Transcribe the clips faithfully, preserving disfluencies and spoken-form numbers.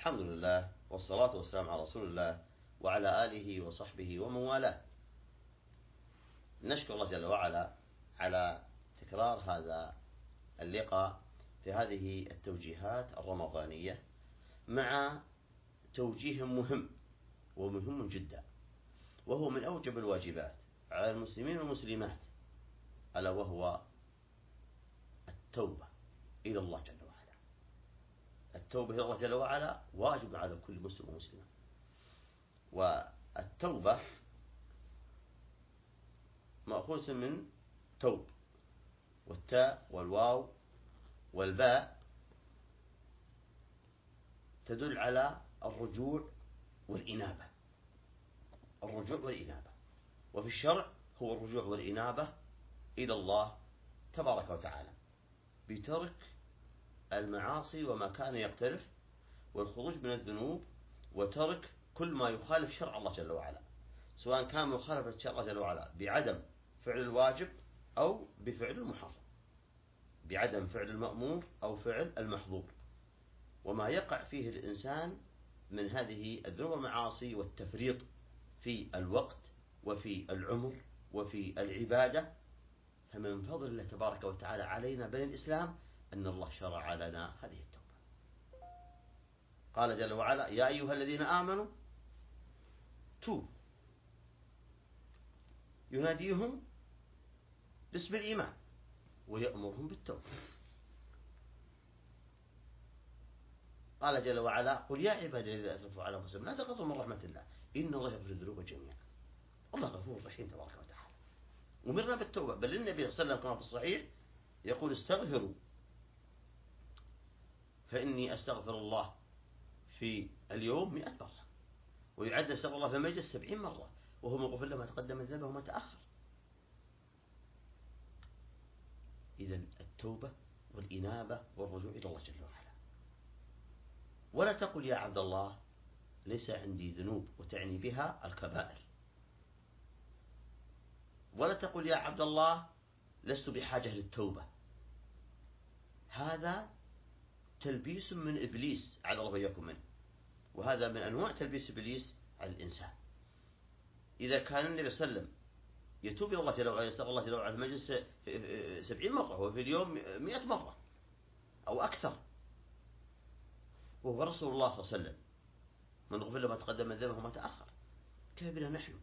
الحمد لله والصلاة والسلام على رسول الله وعلى آله وصحبه ومن والاه. نشكر الله جل وعلا على تكرار هذا اللقاء في هذه التوجيهات الرمضانية مع توجيه مهم ومهم جدا، وهو من أوجب الواجبات على المسلمين والمسلمات، ألا وهو التوبة إلى الله جل وعلا. التوبة إلى الله جل وعلا واجب على كل مسلم ومسلمة. والتوبة مأخوذة من توب، والتاء والواو والباء تدل على الرجوع والإنابة. الرجوع والإنابة، وفي الشرع هو الرجوع والإنابة إلى الله تبارك وتعالى بترك المعاصي وما كان يقترف، والخروج من الذنوب، وترك كل ما يخالف شرع الله جل وعلا، سواء كان مخالفة شرع الله جل وعلا بعدم فعل الواجب أو بفعل المحرم، بعدم فعل المأمور أو فعل المحظور، وما يقع فيه الإنسان من هذه الذنوب والمعاصي والتفريط في الوقت وفي العمر وفي العبادة. فمن فضل الله تبارك وتعالى علينا بني الإسلام أن الله شرع لنا هذه التوبة. قال جل وعلا: يا أيها الذين آمنوا توبوا، يناديهم باسم الإيمان ويأمرهم بالتوبة. قال جل وعلا: قل يا عبادي الذين أسرفوا على أنفسهم لا تقنطوا من رحمة الله إن الله يغفر الذنوب جميعا. الله غفور رحيم تبارك وتعالى. أمرنا بالتوبة، بل النبي صلى الله عليه وسلم كما في الصحيح يقول: استغفروا فإني أستغفر الله في اليوم مئة مرة، ويعد استغفر الله في المجلس سبعين مرة، وهو من غفر له ما تقدم من ذنبه وما تأخر. إذن التوبة والإنابة والرجوع إلى الله جل وعلا. ولا تقل يا عبد الله ليس عندي ذنوب، وتعني بها الكبائر. ولا تقل يا عبد الله لست بحاجة للتوبة. هذا تلبيس من إبليس عذر الله وإياكم منه، وهذا من أنواع تلبيس إبليس على الإنسان. إذا كان النبي صلى الله عليه وسلم يتوب إلى الله جل وعلا، يستغفر الله جل وعلا في المجلس سبعين مرة، وفي اليوم مئة مرة أو أكثر، وهو رسول الله صلى الله عليه وسلم من غفر له ما تقدم من ذنبه وما تأخر، كيف بنا نحن؟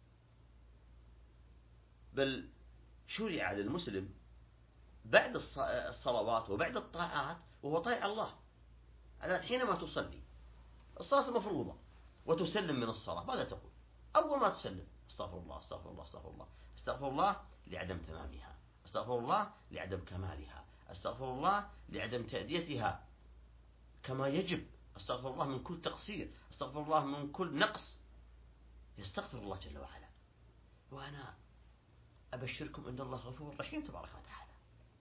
بل شرع للمسلم بعد الصلوات وبعد الطاعات وهو طائع الله. الآن حينما تصلي الصلاة المفروضة وتسلم من الصلاة، ماذا تقول؟ أول ما تسلم: استغفر الله استغفر الله استغفر الله. استغفر الله لعدم تمامها، استغفر الله لعدم كمالها، استغفر الله لعدم تأديتها كما يجب، استغفر الله من كل تقصير، استغفر الله من كل نقص. يستغفر الله جل وعلا. وأنا أبشركم أن الله غفور رحيم تبارك وتعالى،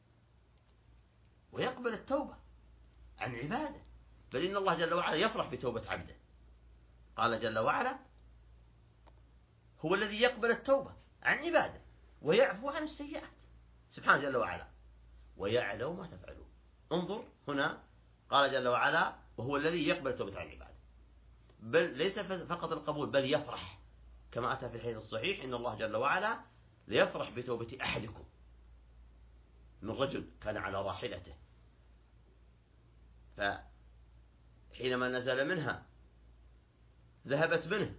ويقبل التوبة عن عباده، بل إن الله جل وعلا يفرح بتوبة عبده. قال جل وعلا: هو الذي يقبل التوبة عن عباده ويعفو عن السيئات، سبحانه جل وعلا، ويعلم ما تفعلون. انظر هنا، قال جل وعلا: وهو الذي يقبل التوبة عن عباده، بل ليس فقط القبول بل يفرح، كما أتى في الحديث الصحيح: إن الله جل وعلا ليفرح بتوبة أحدكم من رجل كان على راحلته، فحينما نزل منها ذهبت منه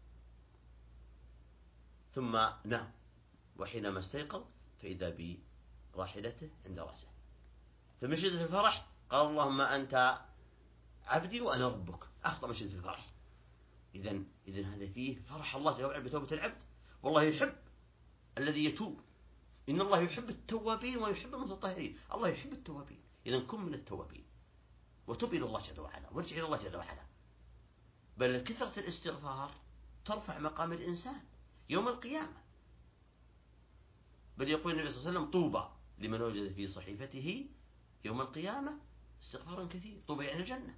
ثم نام، وحينما استيقظ فإذا براحلته عند رأسه، فمن شدة الفرح قال: اللهم أنت عبدي وأنا ربك. أخطأ من شدة الفرح. إذن إذن هذا فيه فرح الله جل وعلا بتوبة العبد، والله يحب الذي يتوب. إن الله يحب التوابين ويحب المتطهرين. الله يحب التوابين، إذن كن من التوابين وتب إلى الله جل وعلا وارجع إلى الله جل وعلا. بل كثرة الاستغفار ترفع مقام الإنسان يوم القيامة. بل يقول النبي صلى الله عليه وسلم: طوبى لمن وجد في صحيفته يوم القيامة استغفارا كثير. طوبى يعني الجنة.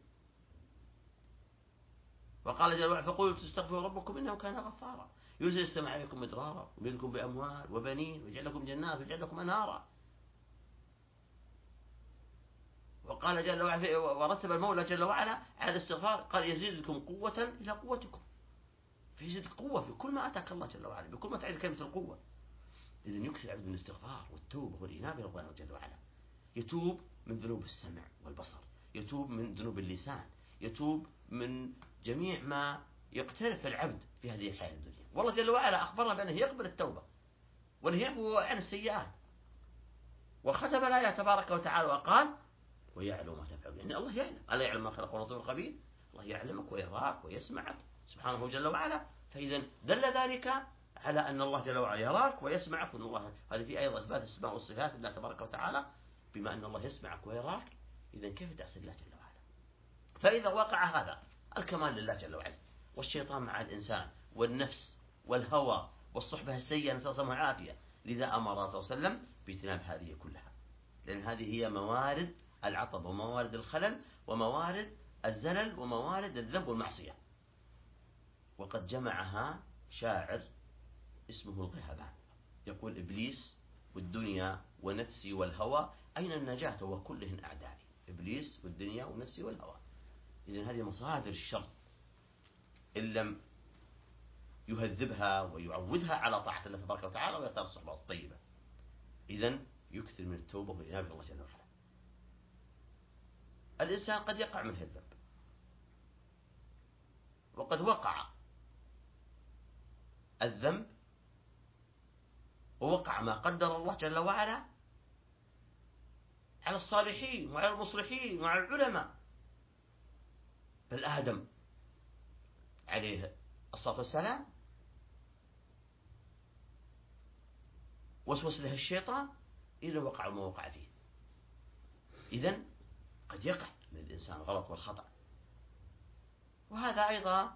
وقال جل وعلا: فقولوا تستغفروا ربكم إنه كان غفارا يرسل السماء عليكم مدرارا ويمدكم بأموال وبنين ويجعل لكم جنات ويجعل لكم أنهارا. وقال جل وعلا ورتب المولى جل وعلا على الاستغفار قال يزيدكم قوة إلى قوتكم، فيزيدك قوة في كل ما أتاك الله جل وعلا، بكل ما تعرف كلمة القوة. إذن يكثر العبد من الاستغفار والتوبة والإنابة إلى الله جل وعلا. يتوب من ذنوب السمع والبصر، يتوب من ذنوب اللسان، يتوب من جميع ما يقترف العبد في هذه الحياة الدنيا. والله جل وعلا أخبرنا بأنه يقبل التوبة وأنه يعفو عن السيئات، وختم الآية تبارك وتعالى وقال ويعلم ما تفعلون. يعني الله يعلم، ألا يعلم ما خلق ولطيف الخبير؟ الله يعلمك ويراك ويسمعك سبحانه جل وعلا. فإذا دل ذلك على أن الله جل وعلا يراك ويسمعك، وأن الله هذه في أيضا إثبات الأسماء والصفات لله تبارك وتعالى. بما أن الله يسمعك ويراك، إذا كيف تعصي الله جل وعلا؟ فإذا وقع هذا الكمال لله جل وعلا، والشيطان مع الإنسان والنفس والهوى والصحبة السيئة نسأل الله العافية، لذا أمر الله صلى الله عليه وسلم باجتناب هذه كلها، لأن هذه هي موارد العطب وموارد الخلل وموارد الزلل وموارد الذنب والمعصية. وقد جمعها شاعر اسمه الغيهبان يقول إبليس والدنيا ونفسي والهوى أين النجاة وكلهن أعدائي. إبليس والدنيا ونفسي والهوى، إذن هذه مصادر الشر إن لم يهذبها ويعودها على طاعة الله تبارك وتعالى ويختار الصحبة الطيبة. إذن يكثر من التوبة والإنابة إلى الله جل وعلا. الإنسان قد يقع منه الذنب، وقد وقع الذنب ووقع ما قدر الله جل وعلا على الصالحين وعلى المصلحين وعلى العلماء. بل آدم عليه الصلاة والسلام وسوس له الشيطان إذا وقع ما وقع فيه. إذن قد يقع من الإنسان غلط والخطأ، وهذا أيضا،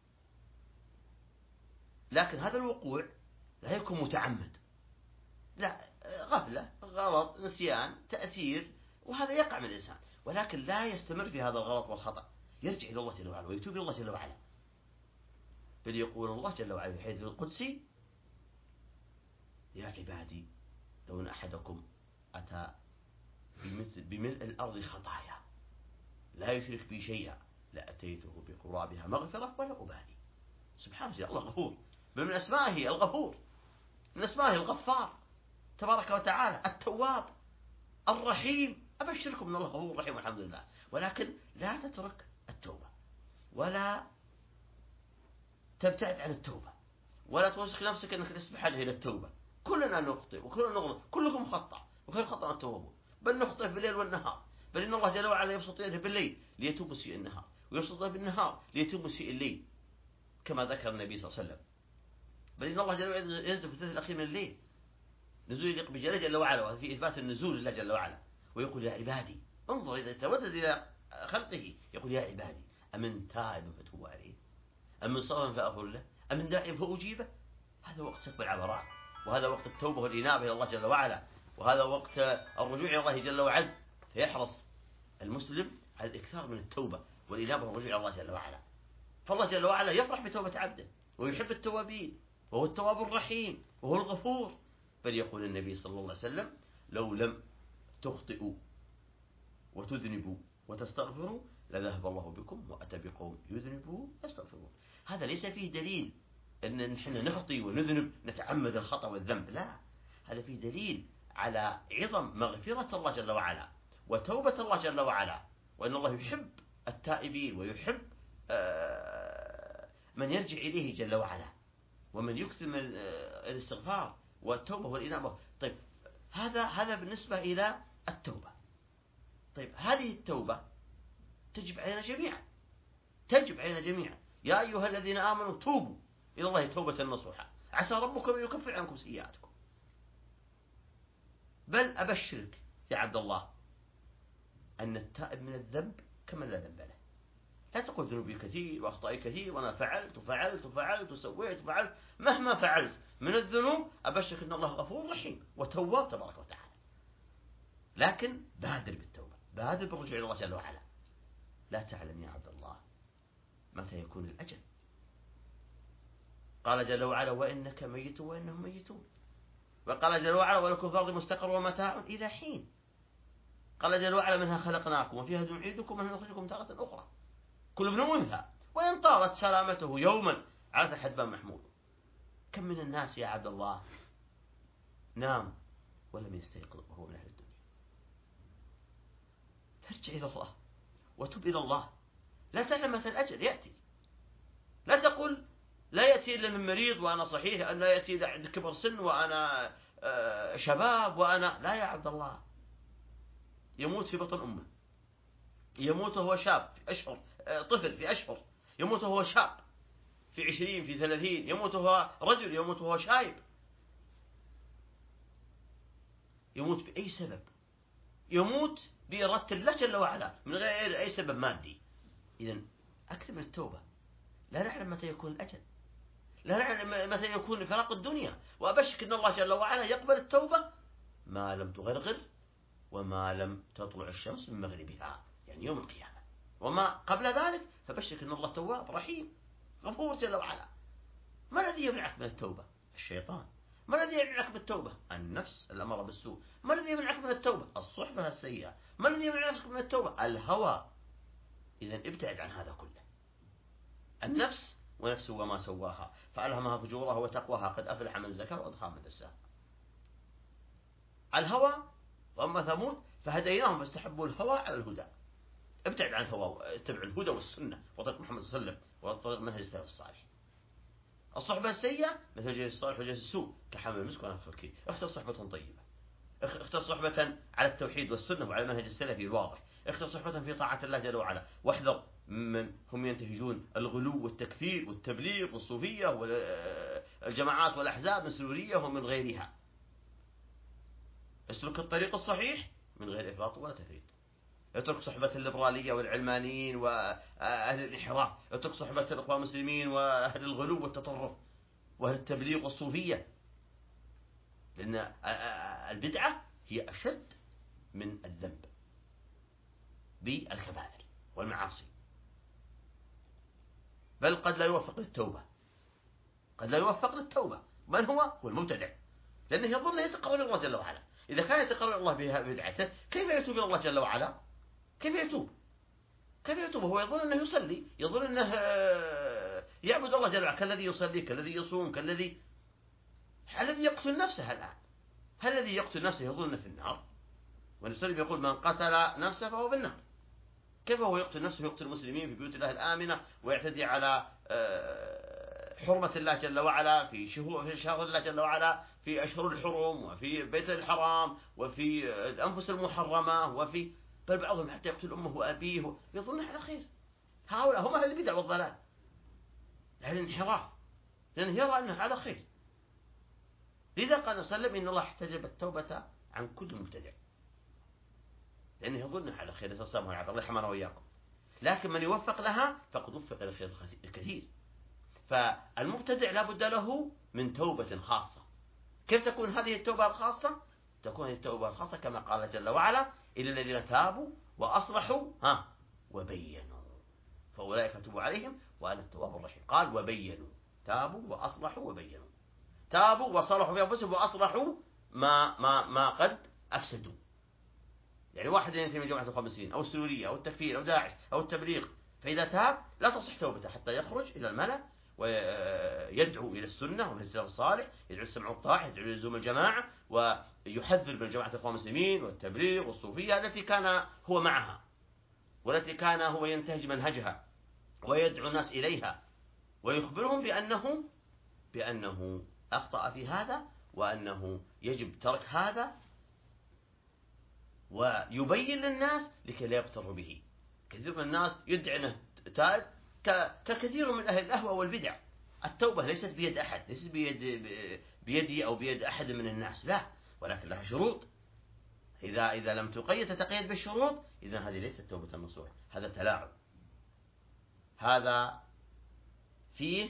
لكن هذا الوقوع لا يكون متعمد، لا، غفلة، غلط، نسيان، تأثير، وهذا يقع من الإنسان، ولكن لا يستمر في هذا الغلط والخطأ، يرجع إلى الله جل وعلا ويتوب إلى الله جل وعلا. بل يقول الله جل وعلا في الحديث القدسي يا عبادي لو أن أحدكم أتى بملء الأرض خطايا لا يشرك بي شيئا لأتيته بقرابها مغفرة ولا أبالي. سبحانه وتعالى الله غفور، بل من أسمائه الغفور، من أسمائه الغفار تبارك وتعالى، التواب الرحيم. أبشركم من الله غفور رحيم والحمد لله. ولكن لا تترك التوبة ولا تبتعد عن التوبة ولا توسخ نفسك أنك تسبح إلى التوبة. كلنا نخطئ وكلنا نغلط، كلكم خطأ وخير خطأ التوبة، بل نخطئ بالليل والنهار. بل إن الله جل وعلا يبسط يده بالليل ليتوب مسيء النهار، ويبسط يده بالنهار ليتوب مسيء الليل، كما ذكر النبي صلى الله عليه وسلم. بل إن الله جل وعلا ينزل في الثلث الأخير من الليل نزول يليق بجلاله جل وعلا، وفي إثبات النزول لله جل وعلا، ويقول يا عبادي. انظر إذا تودد إلى خلقه يقول يا عبادي أمن تائب فتوب عليه، أمن صغر فأغفر له، أمن داعي فأجيبه. هذا وقت سكب العبرات، وهذا وقت التوبة والإنابة إلى الله جل وعلا، وهذا وقت الرجوع إلى الله جل وعلا. فيحرص المسلم على الإكثار من التوبة والإنابة والرجوع إلى الله جل وعلا. فالله جل وعلا يفرح بتوبة عبده ويحب التوابين، وهو التواب الرحيم وهو الغفور. بل يقول النبي صلى الله عليه وسلم لو لم تخطئوا وتذنبوا وتستغفروا لذهب الله بكم وأتى بقوم يذنبوا يستغفرون. هذا ليس فيه دليل أن نحن نخطي ونذنب نتعمد الخطأ والذنب، لا، هذا فيه دليل على عظم مغفرة الله جل وعلا وتوبة الله جل وعلا، وأن الله يحب التائبين ويحب من يرجع إليه جل وعلا، ومن يكثر من الاستغفار والتوبة والإنابة. طيب هذا هذا بالنسبة إلى التوبة. طيب هذه التوبة تجب علينا جميعا، تجب علينا جميعا. يا أيها الذين آمنوا توبوا إلى الله توبة نصوحا عسى ربكم أن يكفر عنكم سيئاتكم. بل أبشرك يا عبد الله أن التائب من الذنب كمن لا ذنب له. لا تقول ذنوبي كثير وأخطائي كثير وأنا فعلت وفعلت وفعلت وسويت وفعلت. مهما فعلت من الذنوب أبشرك أن الله غفور رحيم وتواب تبارك وتعالى. لكن بادر بالتوبة، بادر بالرجوع إلى الله جل وعلا. لا تعلم يا عبد الله متى يكون الأجل. قال جل وعلا وإنك ميت وإنهم ميتون. وقال جل وعلا ولكم في الأرض مستقر ومتاع إلى حين. قال جل وعلا منها خلقناكم وفيها نعيدكم ومنها نخرجكم تارة أخرى كل ابن منها وإن طالت سلامته يوما على حدبان محمود. كم من الناس يا عبد الله نام ولم يستيقظ وهو من أهل الدنيا. ترجع إلى الله وتب إلى الله، لا تعلم متى الأجل يأتي. لا تقول لا يأتي إلا من مريض وأنا صحيح، أن لا يأتي إلا عند كبر سن وأنا شباب وأنا لا. يا عبد الله يموت في بطن أمه، يموت وهو شاب في أشهر، طفل في أشهر، يموت وهو شاب في عشرين في ثلاثين، يموت وهو رجل، يموت وهو شايب، يموت بأي سبب، يموت بإرادة الله جل وعلا من غير أي سبب مادي. إذن أكثر من التوبة. لا نعلم متى يكون الأجل، لا نعلم متى يكون فراق الدنيا، وأبشك أن الله جل وعلا يقبل التوبة ما لم تغرغر وما لم تطلع الشمس من مغربها، يعني يوم القيامة. وما قبل ذلك فبشك أن الله تواب رحيم غفور جل وعلا. ما الذي يمنعك من التوبة؟ الشيطان. ما الذي يمنعك من التوبة؟ النفس الأمر بالسوء. ما الذي يمنعك من التوبة؟ الصحبة السيئة. ما الذي يمنعك من التوبة؟ الهوى. إذن ابتعد عن هذا كله. النفس ونفس وما سواها فألهمها فجورها وتقواها قد أفلح من زكاها وقد خاب من دساها. الهوى. وأما ثمود فهديناهم فاستحبوا الهوى على الهدى. ابتعد عن الهوى، اتبع الهدى والسنة وطريق محمد صلى الله عليه وسلم وطريق منهج السلف الصالح. الصحبة السيئة مثل جليس الصالح وجليس السوء كحامل المسك ونفخ الكير. اختر صحبة طيبة، اختر صحبة على التوحيد والسنة وعلى المنهج السلفي الواضح، اختر صحبة في طاعة الله جل وعلا، واحذر من هم ينتهجون الغلو والتكفير والتبليغ والصوفية والجماعات والأحزاب من سرورية ومن غيرها. اسلك الطريق الصحيح من غير إفراط ولا تفريط. اترك صحبة الليبرالية والعلمانيين وأهل الانحراف، اترك صحبة الإخوان المسلمين وأهل الغلو والتطرف وأهل التبليغ والصوفية، لأن البدعة هي أشد من الذنب بالكبائر والمعاصي، بل قد لا يوفق للتوبة. قد لا يوفق للتوبة. من هو؟ هو المبتدع، لأنه يظن يتقرب إلى الله جل وعلا. إذا كان يتقرب إلى الله ببدعته كيف يتوب إلى الله جل وعلا؟ كيف يتوب؟ كيف يتوب وهو يظن أنه يصلي، يظن أنه يعبد الله جل وعلا كالذي يصلي، كالذي يصوم، كالذي الذي يقتل نفسه الآن. هل الذي يقتل نفسه يظن أنه في النار؟ والنبي يقول من قتل نفسه فهو في النار. كيف هو يقتل نفسه يقتل المسلمين في بيوت الله الآمنة ويعتدي على حرمة الله جل وعلا في شهور في شهر الله جل وعلا، في أشهر الحرم وفي بيت الحرام وفي الأنفس المحرمة، وفي بل بعضهم حتى يقتل أمه وأبيه يظن على خير. هؤلاء هم أهل البدع والضلال، أهل الانحراف، لأنه يرى أنه على خير. لذا قال صلى الله عليه وسلم إن الله احتجب التوبة عن كل مبتدع، لأنه يظن على خير. نسأل الله العافية، الله يرحمنا وإياكم. لكن من يوفق لها فقد وفق إلى الخير الكثير. فالمبتدع لا بد له من توبة خاصة. كيف تكون هذه التوبة الخاصة؟ تكون التوبة الخاصة كما قال جل وعلا إلا الذين تابوا وأصلحوا ها وبينوا فأولئك أتوب عليهم وأنا التواب الرحيم. قال وبينوا، تابوا وأصلحوا وبينوا. تابوا وصلحوا في أنفسهم وأصلحوا ما ما ما قد أفسدوا. يعني واحد ينتمي من جماعة الإخوان المسلمين أو السورية أو التكفير أو داعش أو التبليغ، فإذا تاب لا تصح توبته حتى يخرج إلى الملأ ويدعو إلى السنة وإلى السلف الصالح، يدعو السمع والطاعة، يدعو إلى لزوم الجماعة، ويحذر من جماعة الإخوان المسلمين والتبليغ والصوفية التي كان هو معها والتي كان هو ينتهج منهجها، ويدعو الناس إليها ويخبرهم بأنه بأنه أخطأ في هذا وأنه يجب ترك هذا، ويبين للناس لكي لا يغتروا به. كثير من الناس يدعي أنه تائب ككثير من أهل الأهوى والبدع. التوبة ليست بيد أحد، ليست بيد بيدي أو بيد أحد من الناس، لا، ولكن لها شروط. إذا إذا لم تقيد تتقيد بالشروط إذا هذه ليست توبة نصوح، هذا تلاعب. هذا فيه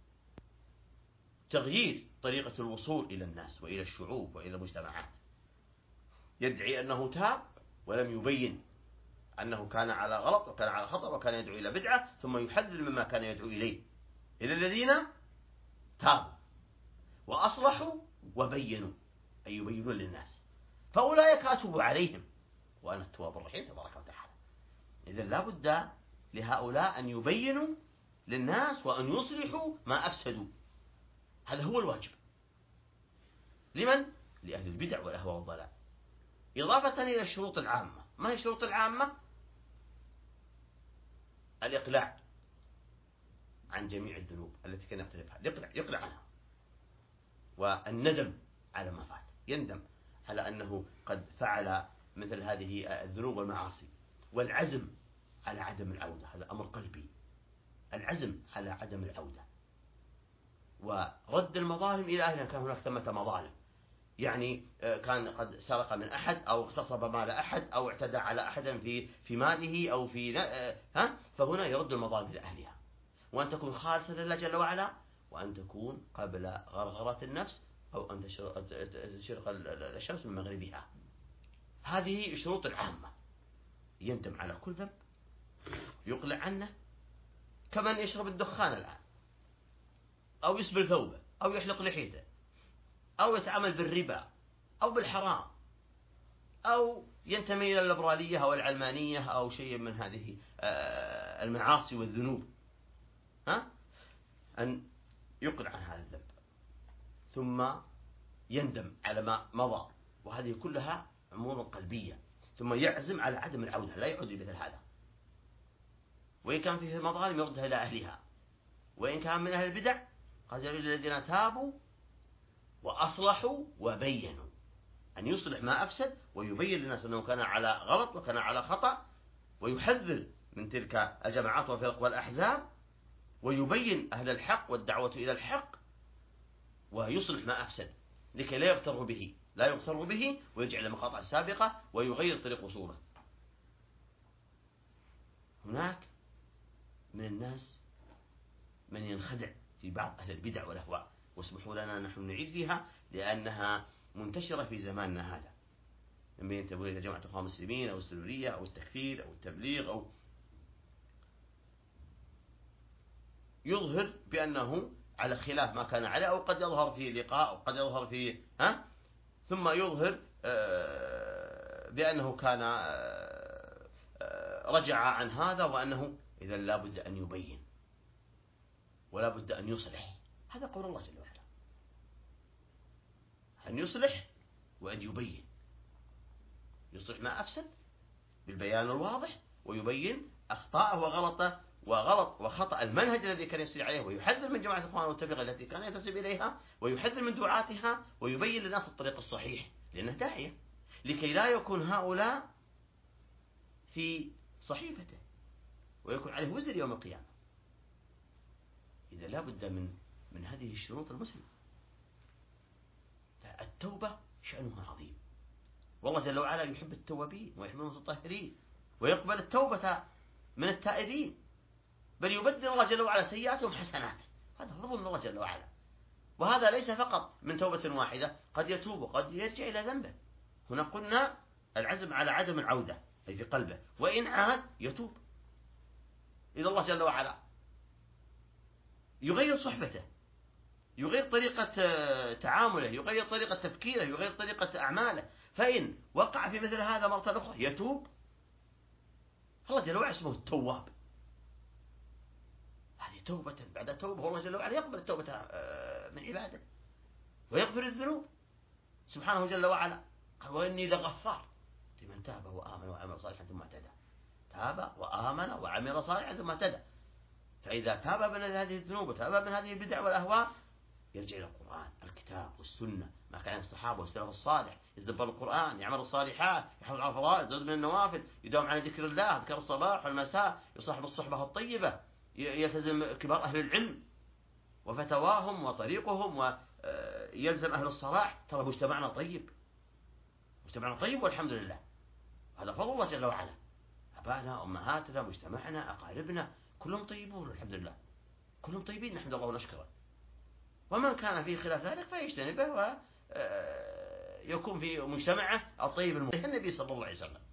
تغيير طريقة الوصول إلى الناس وإلى الشعوب وإلى المجتمعات. يدعي أنه تاب ولم يبين أنه كان على غلط وكان على خطأ وكان يدعو إلى بدعة، ثم يحذر مما كان يدعو إليه. إلى الذين تابوا وأصلحوا وبينوا، أي يبينون للناس، فأولئك أتوب عليهم وأنا التواب الرحيم تبارك وتعالى. إذا لا بد لهؤلاء أن يبينوا للناس وأن يصلحوا ما أفسدوا، هذا هو الواجب. لمن؟ لأهل البدع والأهواء والضلال. إضافة إلى الشروط العامة. ما هي الشروط العامة؟ الإقلاع عن جميع الذنوب التي كان يقترفها، يقلع, يقلع عنها، والندم على ما فات، يندم على أنه قد فعل مثل هذه الذنوب والمعاصي، والعزم على عدم العودة، هذا أمر قلبي، العزم على عدم العودة، ورد المظالم إلى أهلها. كان هناك ثمة مظالم، يعني كان قد سرق من أحد أو اغتصب مال أحد أو اعتدى على أحد في في ماله أو في ها، فهنا يرد المظالم إلى أهلها، وأن تكون خالصة لله جل وعلا، وأن تكون قبل غرغرة النفس أو أن تشرق الشمس من مغربها. هذه الشروط العامة. يندم على كل ذنب، يقلع عنه، كمن يشرب الدخان الآن، أو يسبل ثوبه، أو يحلق لحيته، أو يتعامل بالربا أو بالحرام، أو ينتمي إلى الليبرالية أو العلمانية أو شيء من هذه المعاصي والذنوب، ها؟ أن يقلع عن هذا الذنب ثم يندم على ما مضى، وهذه كلها أمور قلبية، ثم يعزم على عدم العودة، لا يعود بمثل هذا، وإن كان فيه مظالم يردها إلى أهلها، وإن كان من أهل البدع قال الذين تابوا وأصلحوا وبينوا، أن يصلح ما أفسد ويبين للناس أنه كان على غلط وكان على خطأ، ويحذر من تلك الجماعات والفرق والأحزاب، ويبين أهل الحق والدعوة إلى الحق، ويصلح ما أفسد لكي لا يغتر به لا يغتر به ويجعل المقاطع السابقة ويغير طريق وصوله. هناك من الناس من ينخدع في بعض أهل البدع والأهواء، واسمحوا لنا نحن نعيد فيها لأنها منتشرة في زماننا هذا، من ينتمون إلى جماعة الإخوان المسلمين أو السرورية أو التكفير أو التبليغ، أو يظهر بأنه على خلاف ما كان عليه، أو قد يظهر في لقاء أو قد يظهر في ها، ثم يظهر بأنه كان رجع عن هذا، وأنه إذا لا بد أن يبين ولا بد أن يصلح. هذا قول الله جل وعلا، أن يصلح وأن يبين، يصلح ما أفسد بالبيان الواضح، ويبين أخطاءه وغلطه وغلط وخطأ المنهج الذي كان يسير عليه، ويحذر من جماعة الإخوان والتبليغ التي كان ينتسب إليها، ويحذر من دعاتها، ويبين للناس الطريق الصحيح، لأنه داعية، لكي لا يكون هؤلاء في صحيفته ويكون عليه وزر يوم القيامة. إذا لا بد من من هذه الشروط المسلم. التوبة شأنها عظيم، والله جل وعلا يحب التوابين ويحب المتطهرين، ويقبل التوبة من التائبين، بل يبدل الله جل وعلا سيئاتهم حسنات. هذا فضل من الله جل وعلا، وهذا ليس فقط من توبة واحدة، قد يتوب وقد يرجع إلى ذنبه. هنا قلنا العزم على عدم العودة أي في قلبه، وإن عاد يتوب إلى الله جل وعلا، يغير صحبته، يغير طريقة تعامله، يغير طريقة تفكيره، يغير طريقة أعماله. فإن وقع في مثل هذا مرة أخرى يتوب، الله جل وعلا اسمه التواب. هذه توبة بعد توبة، الله جل وعلا يقبل التوبة من عباده ويغفر الذنوب سبحانه جل وعلا. قال وإني لغفار لمن تاب وآمن وعمل صالحا ثم اهتدى. تاب وآمن وعمل صالحا ثم اهتدى. فإذا تاب من هذه الذنوب وتاب من هذه البدع والأهواء، يرجع إلى القرآن، الكتاب والسنة، ما كان الصحابة والسلف الصالح، يتدبر القرآن، يعمل الصالحات، يحافظ على الفضائل، يزود من النوافل، يداوم على ذكر الله، ذكر الصباح والمساء، يصاحب الصحبة الطيبة، يلتزم كبار أهل العلم وفتواهم وطريقهم، ويلزم أهل الصلاح. ترى مجتمعنا طيب، مجتمعنا طيب والحمد لله، هذا فضل الله جل وعلا. أبانا، أمهاتنا، مجتمعنا، أقاربنا، كلهم طيبون الحمد لله، كلهم طيبين نحمد الله ونشكره. ومن كان فيه خلاف ذلك فيجتنبه ويكون في مجتمعه الطيب المؤمن النبي صلى الله عليه وسلم.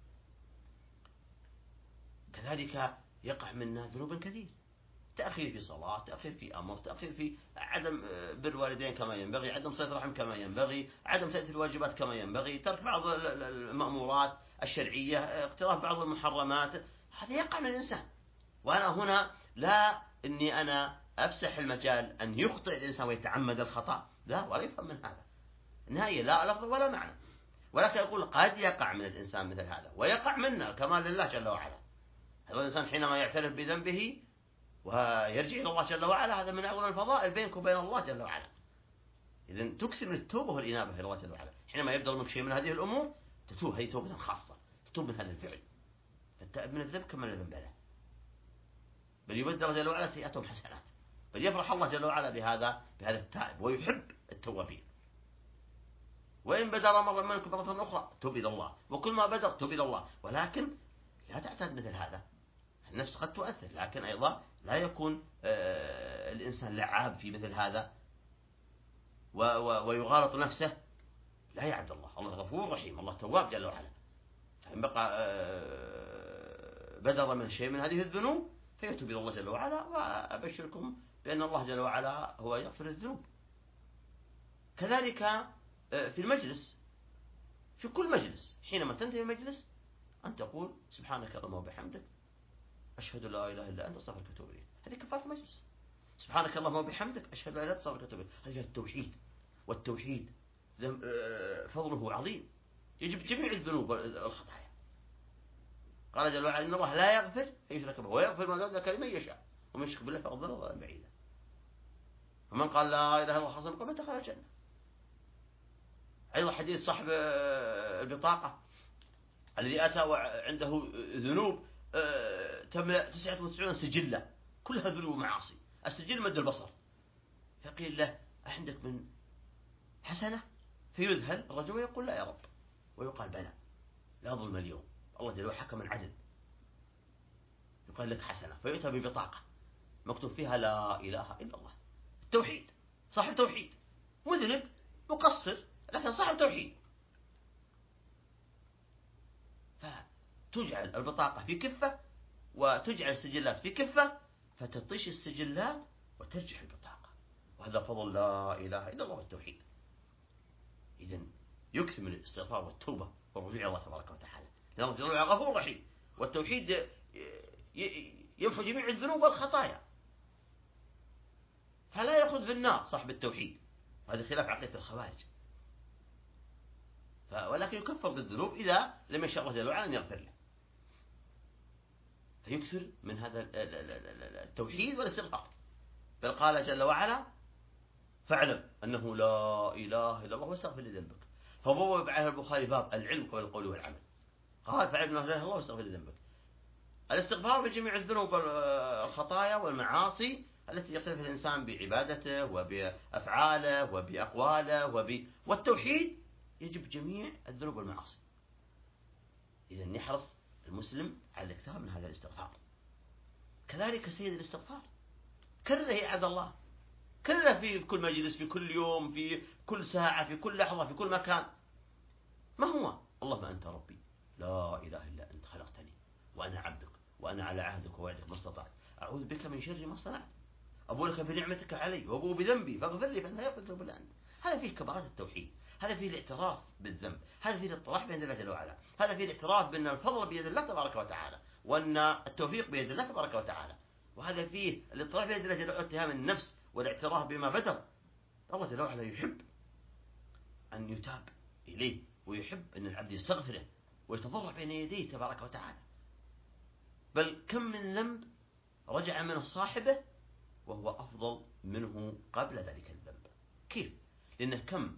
كذلك يقع منا ذنوب كثير، تأخير في صلاة، تأخير في أمر، تأخير في عدم بر والدين كما ينبغي، عدم صلة رحم كما ينبغي، عدم تأثير الواجبات كما ينبغي، ترك بعض المأمورات، الشرعية، اقتراف بعض المحرمات، هذا يقع من الإنسان. وأنا هنا لا إني أنا أفسح المجال أن يخطئ الإنسان ويتعمد الخطأ، لا، ولا يفهم من هذا نهاية، لا لفظ ولا معنى، ولكن أقول قد يقع من الإنسان مثل هذا، ويقع منا الكمال لله جل وعلا. هذا الإنسان حينما يعترف بذنبه ويرجع إلى الله جل وعلا، هذا من أعظم الفضائل بينك وبين الله جل وعلا. إذن تكثر من التوبة والإنابة إلى الله جل وعلا. حينما يبدأ منك شيء من هذه الأمور تتوب، هي توبة خاصة، تتوب من هذا الفعل، فالتائب من الذنب كما لا ذنب له، بل يبدل جل وعلا سيئاتهم حسنات، بل يفرح الله جل وعلا بهذا بهذا التائب، ويحب التوابين. وإن بدر مرة منك مرة أخرى توب إلى الله، وكل ما بدر توب إلى الله، ولكن لا تعتاد مثل هذا. النفس قد تؤثر، لكن أيضا لا يكون الإنسان لعاب في مثل هذا ويغالط نفسه، لا يعد الله. الله غفور رحيم، الله تواب جل وعلا. فإن بقى بدر من شيء من هذه الذنوب فيتوب إلى الله جل وعلا، وأبشركم بأن الله جل وعلا هو يغفر الذنوب. كذلك في المجلس، في كل مجلس حينما تنتهي المجلس أن تقول سبحانك اللهم وبحمدك أشهد لا إله إلا أنت أستغفرك وأتوب إليك. هذه كفارة المجلس. سبحانك اللهم وبحمدك أشهد لا إله إلا أنت أستغفرك وأتوب إليك. هذا التوحيد، والتوحيد فضله عظيم، يجب جميع الذنوب والخطايا. قال جل وعلا إن الله لا يغفر أن يشرك به ويغفر ما دون ذلك لمن يشاء ومن يشرك بالله فقد ضل ضلالا بعيدا. ومن قال لا إله إلا الله خالصا من قلبه دخل الجنة. أيضا حديث صاحب البطاقة الذي أتى وعنده ذنوب تملأ تسعة وتسعين سجلة كلها ذنوب ومعاصي، السجل مد البصر، فقيل له عندك من حسنة؟ فيذهل الرجل ويقول لا يا رب، ويقال بلى، لا ظلم اليوم، الله جل وعلا حكم العدل، يقال لك حسنة، فيؤتى ببطاقة مكتوب فيها لا إله إلا الله، التوحيد، صاحب توحيد، مذنب مقصر لكن صاحب توحيد. فتجعل البطاقة في كفة وتجعل السجلات في كفة، فتطيش السجلات وترجح البطاقة، وهذا فضل لا إله إلا الله والتوحيد. إذن يكثر من الاستغفار والتوبة والرجوع إلى الله تبارك وتعالى، لأن الله جل وعلا غفور رحيم، والتوحيد يمحو جميع الذنوب والخطايا، فلا يخلد في النار صاحب التوحيد، وهذا خلاف عقيدة الخوارج. ولكن يكفر بالذنوب إذا لم يشاء الله جل وعلا أن يغفر له، فيكثر من هذا التوحيد والاستغفار. بل قال جل وعلا فاعلم أنه لا إله إلا الله واستغفر لذنبك. فبوب على البخاري باب العلم قبل القول والعمل، قال فاعلم أنه لا إله إلا الله واستغفر لذنبك. الاستغفار بجميع الذنوب والخطايا والمعاصي التي يقترف الإنسان بعبادته وبأفعاله وبأقواله وب... والتوحيد يجب جميع الذنوب والمعاصي. إذن يحرص المسلم على الاكثار من هذا الاستغفار. كذلك سيد الاستغفار كرره يا عبد الله، كرره في كل مجلس، في كل يوم، في كل ساعة، في كل لحظة، في كل مكان. ما هو؟ اللهم أنت ربي لا إله إلا أنت خلقتني وأنا عبدك وأنا على عهدك ووعدك ما استطعت، أعوذ بك من شر ما صنعت، أبو لك بنعمتك علي وأبو بذنبي فاغفر لي فإنه يغفر الذنوب إلا أنت. هذا فيه كبرات التوحيد، هذا فيه الاعتراف بالذنب، هذا فيه الاطراح بيد الله جل وعلا، هذا فيه الاعتراف بأن الفضل بيد الله تبارك وتعالى، وأن التوفيق بيد الله تبارك وتعالى، وهذا فيه الاطراح بيد الله جل وعلا، اتهام النفس والاعتراف بما بدر. الله جل وعلا يحب أن يتاب إليه، ويحب أن العبد يستغفره ويتضرع بين يديه تبارك وتعالى. بل كم من ذنب رجع منه صاحبه وهو أفضل منه قبل ذلك الذنب. كيف؟ لأنه كم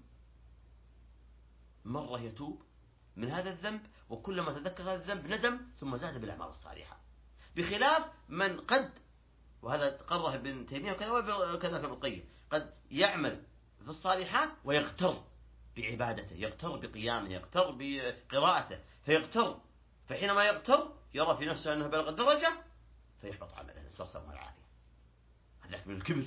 مرة يتوب من هذا الذنب، وكلما تذكر هذا الذنب ندم ثم زاد بالأعمال الصالحة، بخلاف من قد، وهذا قرره ابن تيمية وكذا ابن القيم، قد يعمل في الصالحات ويغتر بعبادته، يغتر بقيامه، يغتر بقراءته، فيغتر، فحينما يغتر يرى في نفسه أنه بلغ الدرجة فيحبط عمله، نسأل الله العافية. هذا من الكبر،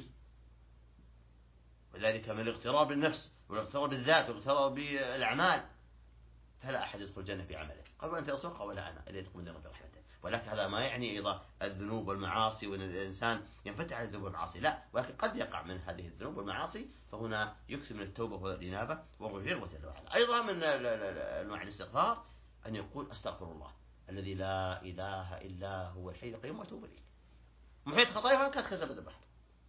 وذلك من الاغترار بالنفس والاغترار بالذات والاغترار بالأعمال. فلا أحد يدخل الجنة بعمله، قبل أن ترسخ ولا أنا إلا يدخل الجنة برحمته. ولكن هذا ما يعني أيضا الذنوب والمعاصي وأن الإنسان ينفتح على الذنوب والمعاصي، لا، ولكن قد يقع من هذه الذنوب والمعاصي، فهنا يكثر من التوبة والإنابة والرجوع إلى الله جل وعلا. أيضا من أنواع الاستغفار أن يقول أستغفر الله الذي لا إله إلا هو الحي القيوم وأتوب إليه. محيط خطاياه كانت كزبد البحر.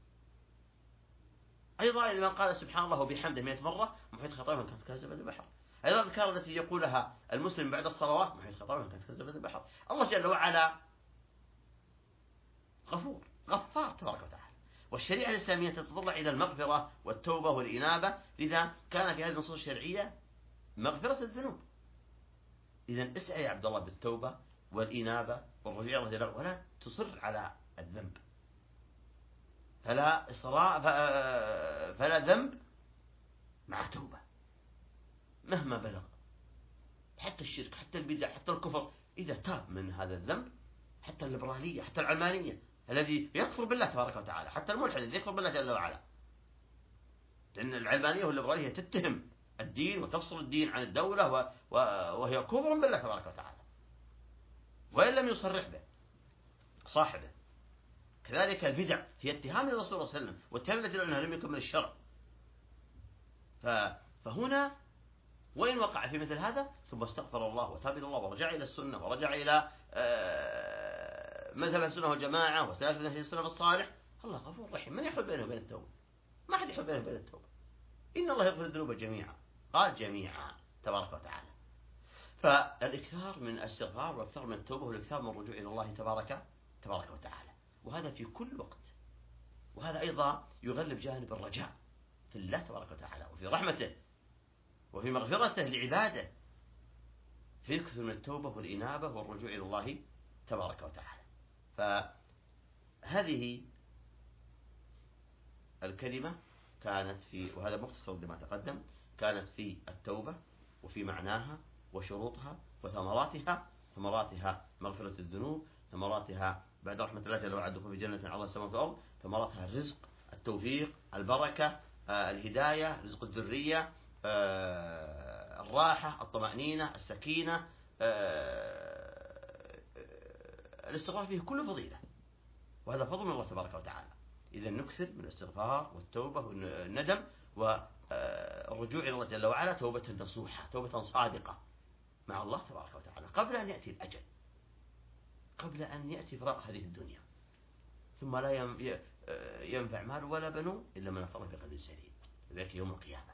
أيضا من قال سبحان الله وبحمده مئة مرة محيط خطاياه كانت كزبد البحر. أيضا الأذكار التي يقولها المسلم بعد الصلوات محيط خطاياه كانت كزبد البحر. الله جل وعلا غفور غفار تبارك وتعالى، والشريعة الإسلامية تتطلع إلى المغفرة والتوبة والإنابة، لذا كان في هذه النصوص الشرعية مغفرة الذنوب. إذا اسعى يا عبد الله بالتوبة والإنابة والرجوع إلى الله ولا تصر على الذنب. فلا إصرار فلا ذنب مع توبة مهما بلغ، حتى الشرك حتى البدع حتى الكفر، إذا تاب من هذا الذنب، حتى الليبرالية حتى العلمانية الذي يكفر بالله تبارك وتعالى، حتى الملحد الذي يكفر بالله جل وعلا، لأن العلمانية والليبرالية تتهم الدين وتفصل الدين عن الدولة وهي كفر بالله تبارك وتعالى وإن لم يصرح به صاحبه. كذلك البدع هي اتهام للرسول صلى الله عليه وسلم واتهام التي أنها لم يكن من الشرع. فهنا وإن وقع في مثل هذا ثم استغفر الله وتاب إلى الله ورجع إلى السنة ورجع إلى مذهب السنة والجماعة وسلك من السلف الصالح، الله غفور رحيم. من يحول بينه وبين التوبة؟ ما حد يحول بينه وبين التوبة. إن الله يغفر الذنوب جميعا، قال جميعا تبارك وتعالى. فالإكثار من الاستغفار والإكثار من التوبة والإكثار من الرجوع إلى الله تبارك تبارك وتعالى، وهذا في كل وقت. وهذا أيضا يغلب جانب الرجاء في الله تبارك وتعالى وفي رحمته وفي مغفرته لعباده، فيكثر من التوبة والإنابة والرجوع إلى الله تبارك وتعالى. فهذه الكلمة كانت في، وهذا مختصر لما تقدم، كانت في التوبة وفي معناها وشروطها وثمراتها. ثمراتها مغفرة الذنوب، ثمراتها بعد رحمة الله جل وعلا دخول في جنة على السماء والأرض، ثمراتها الرزق، التوفيق، البركة، آه، الهداية، رزق الذرية، آه، الراحة، الطمأنينة، السكينة، آه، الاستغفار فيه كل فضيلة، وهذا فضل من الله تبارك وتعالى. إذا نكثر من الاستغفار والتوبة والندم والرجوع إلى الله جل وعلا توبة نصوحة، توبة صادقة مع الله تبارك وتعالى قبل أن يأتي الأجل، قبل أن يأتي فراق هذه الدنيا، ثم لا ينفع مال ولا بنون إلا من أفضل بقلب سليم، ذلك يوم القيامة.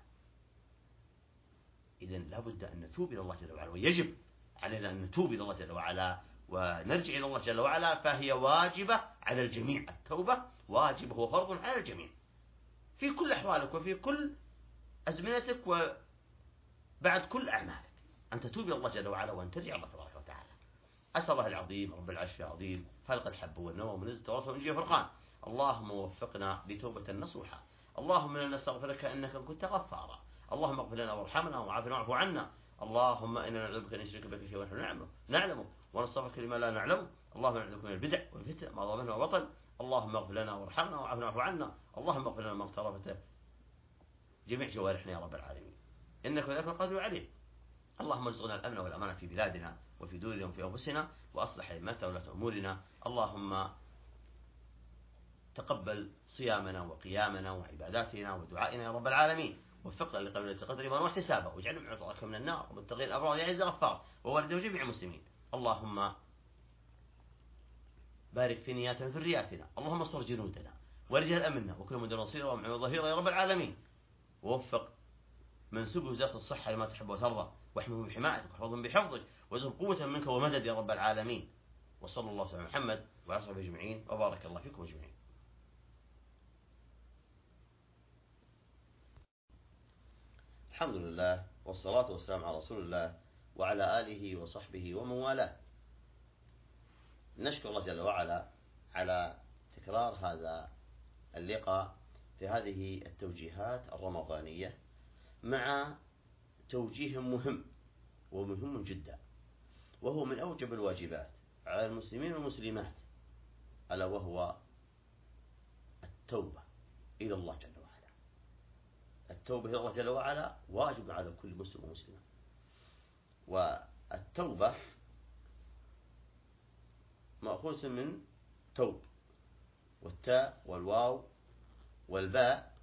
إذا لابد أن نتوب إلى الله جل وعلا، ويجب علينا أن نتوب إلى الله جل وعلا ونرجع إلى الله جل وعلا، فهي واجبة على الجميع. التوبة واجبة وفرض على الجميع في كل أحوالك وفي كل أزمنتك وبعد كل أعمالك، أن تتوب إلى الله جل وعلا وأن ترجع الله تبارك وتعالى. أسأل الله العظيم رب العرش العظيم خالق الحب والنوى ومنزل التوراة والإنجيل والفرقان، اللهم وفقنا لتوبة نصوحة. اللهم إنا نستغفرك إنك كنت غفارا. اللهم اغفر لنا وارحمنا وعافنا واعف عنا. اللهم إنا نعوذ بك أن نشرك بك شيئا ونحن نعلمه نعلمه ونستغفرك لما لا نعلمه. اللهم نعوذ بك من البدع والفتن ما ظهر منها وبطن. اللهم اغفر لنا وارحمنا وعافنا واعف عنا. اللهم اغفر لنا ما اغترفته جميع جوارحنا يا رب العالمين، إنك بذلك القادر عليم. اللهم ارزقنا الأمن والأمان في بلادنا وفي دورنا وفي أنفسنا، وأصلح أئمتنا ولاة أمورنا. اللهم تقبل صيامنا وقيامنا وعباداتنا ودعائنا يا رب العالمين، وفقنا لقبل القدر إيمانا واحتسابا، واجعلنا من عتقائك من النار ومتقين الأبرار يا عز غفار ووالده جميع المسلمين. اللهم بارك في نياتنا وفي ذرياتنا. اللهم استر جنودنا ورجال أمننا وكل من نصيرا ومعين ظهيرا يا رب العالمين، ووفق منسوب وزارة الصحة لما تحب وترضى، واحمهم بحمايتك واحفظهم بحفظك، وارزقهم قوة منك ومدد يا رب العالمين. وصلى الله على محمد وعلى صحبه أجمعين، وبارك الله فيكم أجمعين. الحمد لله والصلاة والسلام على رسول الله وعلى آله وصحبه ومن والاه. نشكر الله جل وعلا على تكرار هذا اللقاء في هذه التوجيهات الرمضانية، مع توجيه مهم ومهم جدا، وهو من أوجب الواجبات على المسلمين والمسلمات، ألا وهو التوبة إلى الله جل وعلا. التوبة إلى الله جل وعلا واجب على كل مسلم ومسلمة. والتوبة مأخوذة من توب، والتاء والواو والباء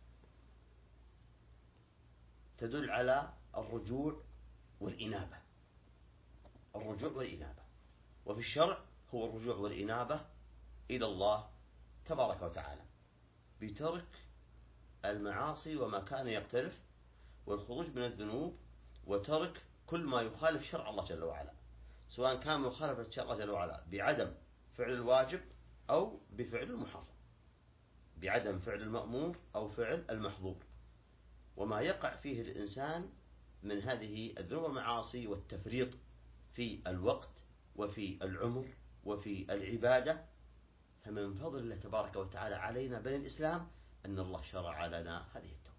تدل على الرجوع والإنابة. الرجوع والإنابة. وفي الشرع هو الرجوع والإنابة إلى الله تبارك وتعالى بترك المعاصي وما كان يقترف، والخروج من الذنوب، وترك كل ما يخالف شرع الله جل وعلا، سواء كان مخالفة شرع الله جل وعلا بعدم فعل الواجب أو بفعل المحرم، بعدم فعل المأمور أو فعل المحظور. وما يقع فيه الإنسان من هذه الذنوب والمعاصي والتفريط في الوقت وفي العمر وفي العبادة، فمن فضل الله تبارك وتعالى علينا بني الإسلام أن الله شرع لنا هذه التوبة.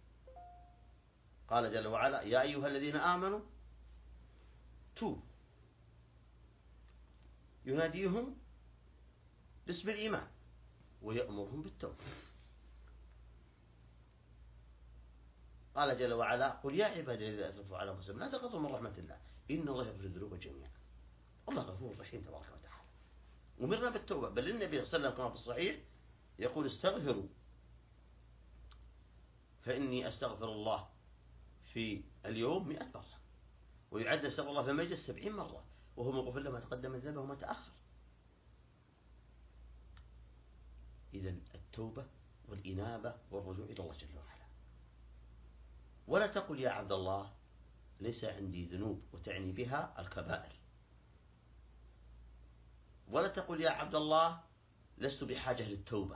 قال جل وعلا: يا أيها الذين آمنوا توبوا، يناديهم باسم الإيمان ويأمرهم بالتوبة. قال جل وعلا: قل يا عبادي الذين أسرفوا على أنفسهم لا تقنطوا من رحمة الله إن الله يغفر الذنوب جميعا. الله غفور رحيم تبارك وتعالى، أمرنا بالتوبة. بل النبي صلى الله عليه وسلم كما في الصحيح يقول: استغفروا فإني أستغفر الله في اليوم مئة مرة، ويعد استغفر الله في المجلس سبعين مرة، وهو مغفر له ما تقدم من ذنبه وما تأخر. إذن التوبة والإنابة والرجوع إلى الله جل وعلا. ولا تقل يا عبد الله ليس عندي ذنوب، وتعني بها الكبائر. ولا تقل يا عبد الله لست بحاجة للتوبة.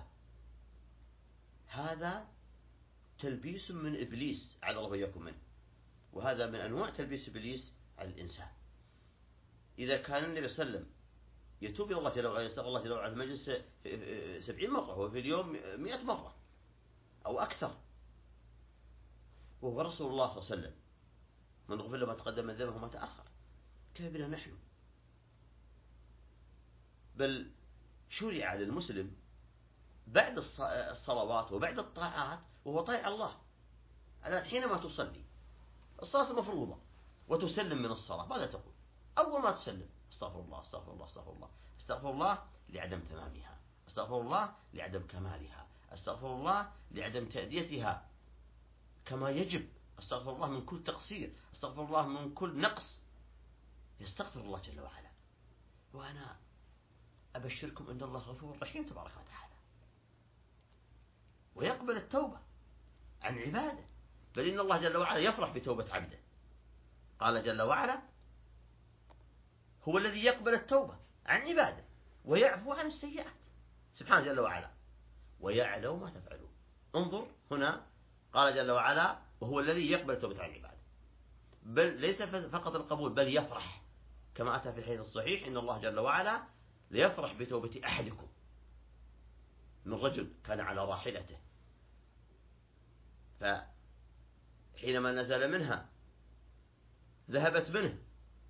هذا تلبيس من إبليس عذر الله وإياكم منه، وهذا من أنواع تلبيس إبليس على الإنسان. إذا كان النبي صلى الله عليه وسلم يتوب إلى الله جل وعلا، يستغفر الله جل وعلا في المجلس سبعين مرة وفي اليوم مئة مرة أو أكثر، وهو رسول الله صلى الله عليه وسلم من غفر له ما تقدم من ذنبه وما تأخر، كيف بنا نحن؟ بل شرع للمسلم بعد الصلوات وبعد الطاعات وهو طائع الله. الآن حينما تصلي الصلاة المفروضة وتسلم من الصلاة، ماذا تقول؟ أول ما تسلم: استغفر الله استغفر الله استغفر الله استغفر الله لعدم تمامها، استغفر الله لعدم كمالها، استغفر الله لعدم تأديتها كما يجب، استغفر الله من كل تقصير، استغفر الله من كل نقص. يستغفر الله جل وعلا. وأنا أبشركم أن الله غفور رحيم تبارك وتعالى، ويقبل التوبة عن عباده. بل إن الله جل وعلا يفرح بتوبة عبده. قال جل وعلا: هو الذي يقبل التوبة عن عباده ويعفو عن السيئات، سبحانه جل وعلا، ويعلم ما تفعلون. انظر هنا، قال جل وعلا: وهو الذي يقبل التوبة عن عباده. بل ليس فقط القبول، بل يفرح، كما أتى في الحديث الصحيح: إن الله جل وعلا ليفرح بتوبة أحدكم من رجل كان على راحلته، فحينما نزل منها ذهبت منه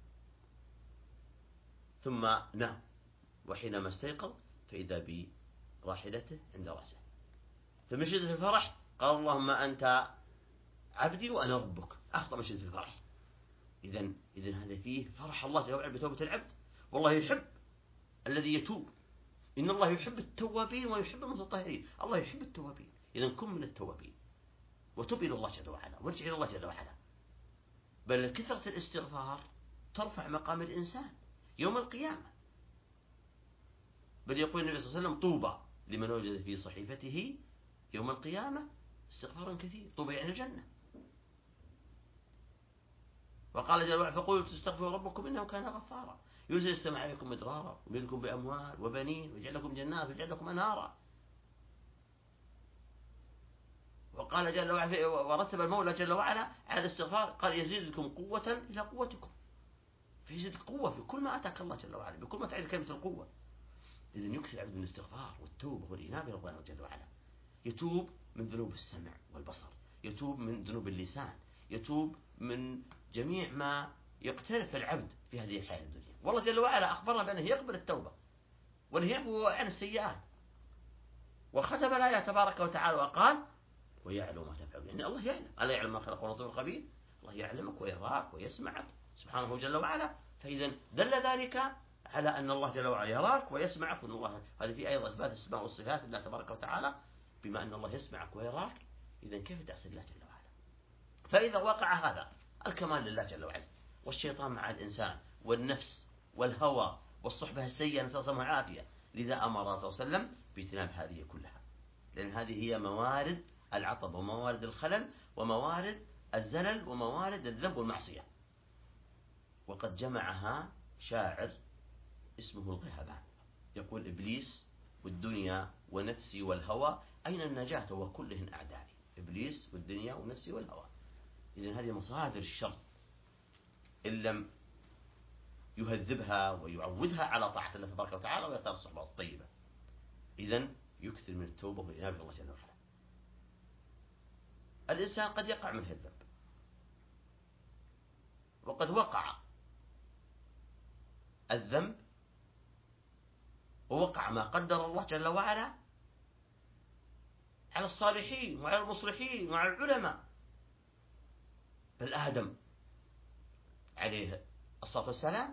ثم نام، وحينما استيقظ فإذا براحلته عند رأسه، فمن شدة الفرح قال: اللهم أنت عبدي وأنا ربك. أخطأ من شدة الفرح. إذن إذن هذا فيه فرح الله جل وعلا بتوبة العبد. والله يحب الذي يتوب. إن الله يحب التوابين ويحب المتطهرين. الله يحب التوابين. إذن كن من التوابين وتب إلى الله جل وعلا وارجع إلى الله جل وعلا. بل كثرة الاستغفار ترفع مقام الإنسان يوم القيامة. بل يقول النبي صلى الله عليه وسلم: طوبى لمن وجد في صحيفته يوم القيامة استغفارا كثير. طوبى يعني الجنة. وقال جل وعلا: فقولوا تستغفروا ربكم إنه كان غفارا يرسل السماء عليكم مدرارا ويمددكم بأموال وبنين ويجعل لكم جنات ويجعل لكم أنهارا. وقال جل وعلا: ورتب المولى جل وعلا على الاستغفار، قال: يزيدكم قوة إلى قوتكم. فيزيدك قوة في كل ما أتاك الله جل وعلا، بكل ما تعرف كلمة القوة. إذن يكثر العبد من الاستغفار والتوبة والإنابة إلى الله جل وعلا. يتوب من ذنوب السمع والبصر، يتوب من ذنوب اللسان، يتوب من جميع ما يقترف العبد في هذه الحياة الدنيا. والله جل وعلا أخبرنا بأنه يقبل التوبة وأنه يعفو عن السيئات. وختم الآية تبارك وتعالى وقال: ويعلم ما تفعلون. يعني الله يعلم، ألا يعلم ما خلق ولطيف الخبير. الله يعلمك ويراك ويسمعك سبحانه جل وعلا. فإذا دل ذلك على أن الله جل وعلا يراك ويسمعك، وأن الله هذه في أيضا إثبات الأسماء والصفات لله تبارك وتعالى. بما أن الله يسمعك ويراك، إذا كيف تعصي الله جل وعلا؟ فإذا وقع هذا الكمال لله جل وعلا، والشيطان مع الإنسان والنفس والهوى والصحبة السيئة، نسأل الله العافية. لذا أمر الله صلى الله عليه وسلم باجتناب هذه كلها، لأن هذه هي موارد العطب وموارد الخلل وموارد الزلل وموارد الذنب والمعصية. وقد جمعها شاعر اسمه الغيهبان يقول: إبليس والدنيا ونفسي والهوى أين النجاة وكلهن أعدائي. إبليس والدنيا ونفسي والهوى. إذن هذه مصادر الشر، إن لم يهذبها ويعودها على طاعة الله تبارك وتعالى ويختار الصحبة الطيبة. إذن يكثر من التوبة والإنابة إلى الله جل وعلا. الإنسان قد يقع من الذنب، وقد وقع الذنب ووقع ما قدر الله جل وعلا على الصالحين وعلى المصلحين وعلى العلماء. بل آدم عليه الصلاة والسلام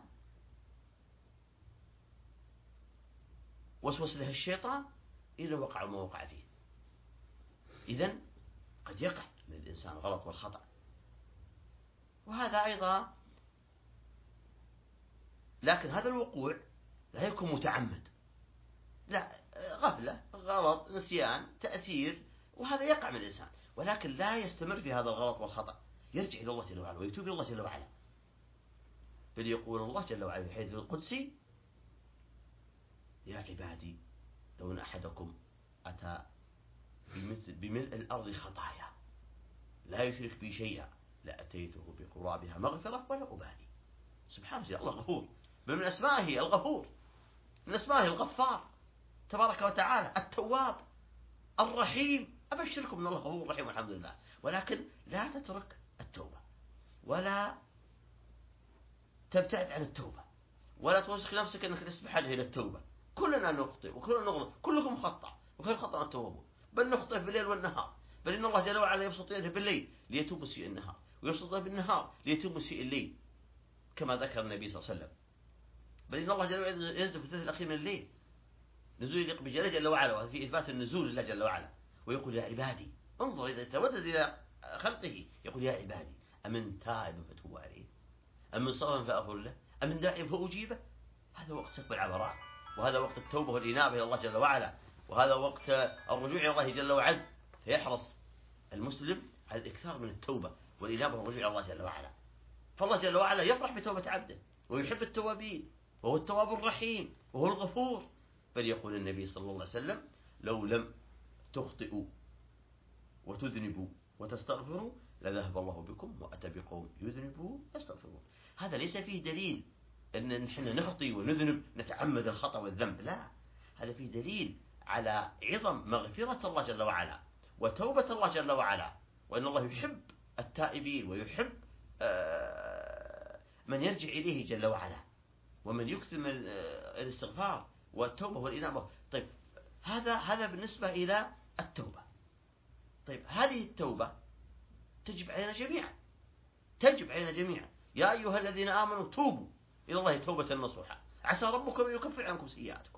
وسوس له الشيطان إذا وقع ما وقع فيه. إذن قد يقع من الإنسان غلط والخطأ، وهذا أيضا، لكن هذا الوقوع لا يكون متعمد، لا، غفلة، غلط، نسيان، تأثير، وهذا يقع من الإنسان، ولكن لا يستمر في هذا الغلط والخطأ، يرجع إلى الله جل وعلا ويتوب إلى الله جل وعلا. بل يقول الله جل وعلا في الحديث القدسي: يا عبادي لو أن أحدكم أتى بملء الأرض خطايا لا يشرك بي شيئا لأتيته بقرابها مغفرة ولا أبالي. سبحانه الله غفور، بل من أسمائه الغفور، من أسمائه الغفار تبارك وتعالى، التواب الرحيم. أبشركم من الله غفور رحيم والحمد لله. ولكن لا تترك التوبة، ولا تبتعد عن التوبة، ولا توسخ نفسك أنك تسبح إلى التوبة. كلنا نخطئ وكلنا نغلط، كلكم خطأ وخير خطأ التوبة، بل نخطئ بالليل والنهار. بل إن الله جل وعلا يبسط يده بالليل ليتوب مسيء النهار، ويبسط يده بالنهار ليتوب مسيء الليل، كما ذكر النبي صلى الله عليه وسلم. بل إن الله جل وعلا ينزل في الثلث الأخير من الليل نزول يليق بجلاله جل وعلا، وهذا في إثبات النزول لله جل وعلا. ويقول: يا عبادي، انظر إذا تودد إلى خلقه، يقول: يا عبادي أمن تائب فتوب عليه، أمن صائم فأغفر له، أمن داعٍ فأجيبه. هذا وقت سكب العبرات، وهذا وقت التوبة والإنابة إلى الله جل وعلا، وهذا وقت الرجوع إلى الله جل وعلا. فيحرص المسلم على الإكثار من التوبة والإنابة والرجوع إلى الله جل وعلا. فالله جل وعلا يفرح بتوبة عبده ويحب التوابين، وهو التواب الرحيم وهو الغفور. بل يقول النبي صلى الله عليه وسلم: لو لم تخطئوا وتذنبوا وتستغفروا لذهب الله بكم وأتى بقوم يذنبوا يستغفرون. هذا ليس فيه دليل أن نحن نخطي ونذنب نتعمد الخطأ والذنب، لا، هذا فيه دليل على عظم مغفرة الله جل وعلا وتوبة الله جل وعلا، وأن الله يحب التائبين ويحب من يرجع إليه جل وعلا، ومن يكثر من الاستغفار والتوبة والإنابة. طيب، هذا هذا بالنسبة إلى التوبة. طيب، هذه التوبة تجب علينا جميعا، تجب علينا جميعا. يا أيها الذين آمنوا توبوا إلى الله توبة نصوحا عسى ربكم أن يكفر عنكم سيئاتكم.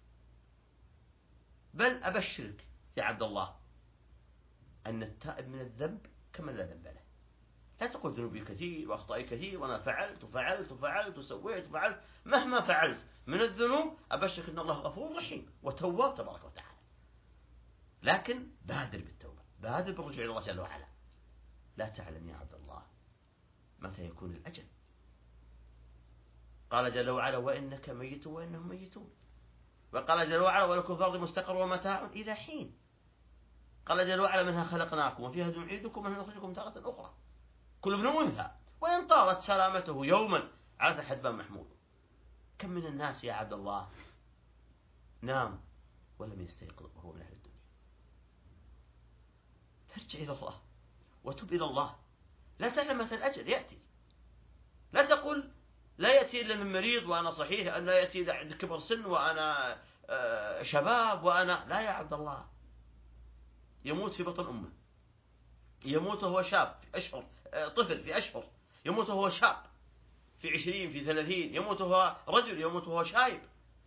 بل أبشرك يا عبد الله أن التائب من الذنب كمن لا ذنب له. لا تقول ذنوبي كثير وأخطائي كثير وأنا فعلت وفعلت وفعلت وسويت وفعلت. مهما فعلت من الذنوب أبشرك أن الله غفور رحيم وتواب تبارك وتعالى. لكن بادر بالتوبة، بادر بالرجوع إلى الله جل وعلا. لا تعلم يا عبد الله متى يكون الأجل. قال جل وعلا: وإنك ميت وإنهم ميتون. وقال جل وعلا: ولكم في الأرض مستقر ومتاع إلى حين. قال جل وعلا: منها خلقناكم وفيها نعيدكم ومنها نخرجكم تارة أخرى. كل ابن أنثى وإن طالت سلامته يوما على حدبان محمود. كم من الناس يا عبد الله نام ولم يستيقظ وهو من أهل الدنيا. فارجع إلى الله وتب إلى الله. لا تعلم متى الأجل يأتي. لا تقول لا يأتي إلا من مريض وأنا صحيح، أن لا يأتي إلا عند كبر سن وأنا شباب وأنا لا يا عبد الله. يموت في بطن أمه، يموت وهو شاب في أشهر، طفل في أشهر، يموت وهو شاب في عشرين في ثلاثين، يموت وهو رجل، يموت وهو شايب،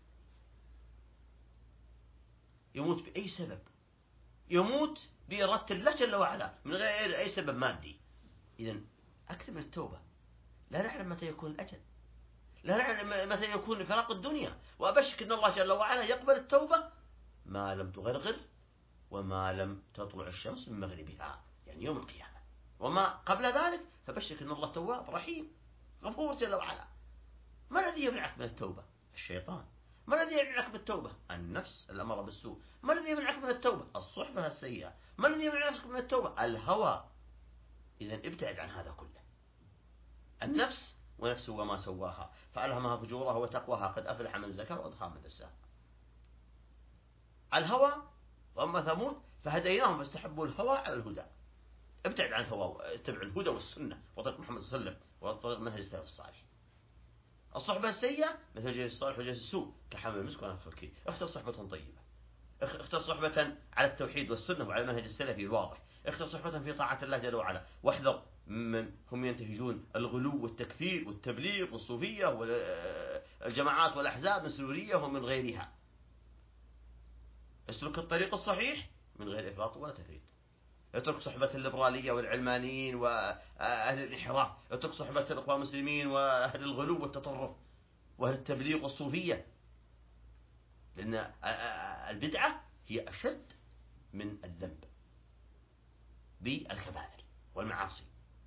يموت بأي سبب، يموت بإرادة الله جل وعلا من غير أي سبب مادي. إذن أكثر من التوبة. لا نعلم متى يكون الأجل، لا نعلم متى يكون فراق الدنيا. وأبشك أن الله جل وعلا يقبل التوبة ما لم تغرغر وما لم تطلع الشمس من مغربها، يعني يوم القيامة. وما قبل ذلك فبشك أن الله تواب رحيم غفور جل وعلا. ما الذي يمنعك من التوبة؟ الشيطان. ما الذي يمنعك من التوبة؟ النفس الأمر بالسوء. ما الذي يمنعك من التوبة؟ الصحبة السيئة. ما الذي يمنعك من التوبة؟ الهوى. إذا ابتعد عن هذا كله. النفس ونفس وما سواها فألهمها فجورها وتقواها قد أفلح من زكاها وقد خاب من دساها. الهوى. وأما ثمود فهديناهم فاستحبوا الهوى على الهدى. ابتعد عن الهوى، اتبع الهدى والسنة وطريق محمد صلى الله عليه وسلم وطريق منهج السلف الصالح. الصحبة السيئة مثل جليس الصالح وجليس السوء كحامل المسك ونفخ الكير. اختر صحبة طيبة، اختر صحبة على التوحيد والسنة وعلى المنهج السلفي الواضح، اختر صحبة في طاعة الله جل وعلا، واحذر من هم ينتهجون الغلو والتكفير والتبليغ والصوفية والجماعات والأحزاب من سورية ومن غيرها. اسلك الطريق الصحيح من غير إفراط ولا تفريط. اترك صحبة الليبرالية والعلمانيين وأهل الانحراف، اترك صحبة الإخوان المسلمين وأهل الغلو والتطرف وأهل التبليغ والصوفية، لأن البدعة هي أشد من الذنب بالكبائر والمعاصي،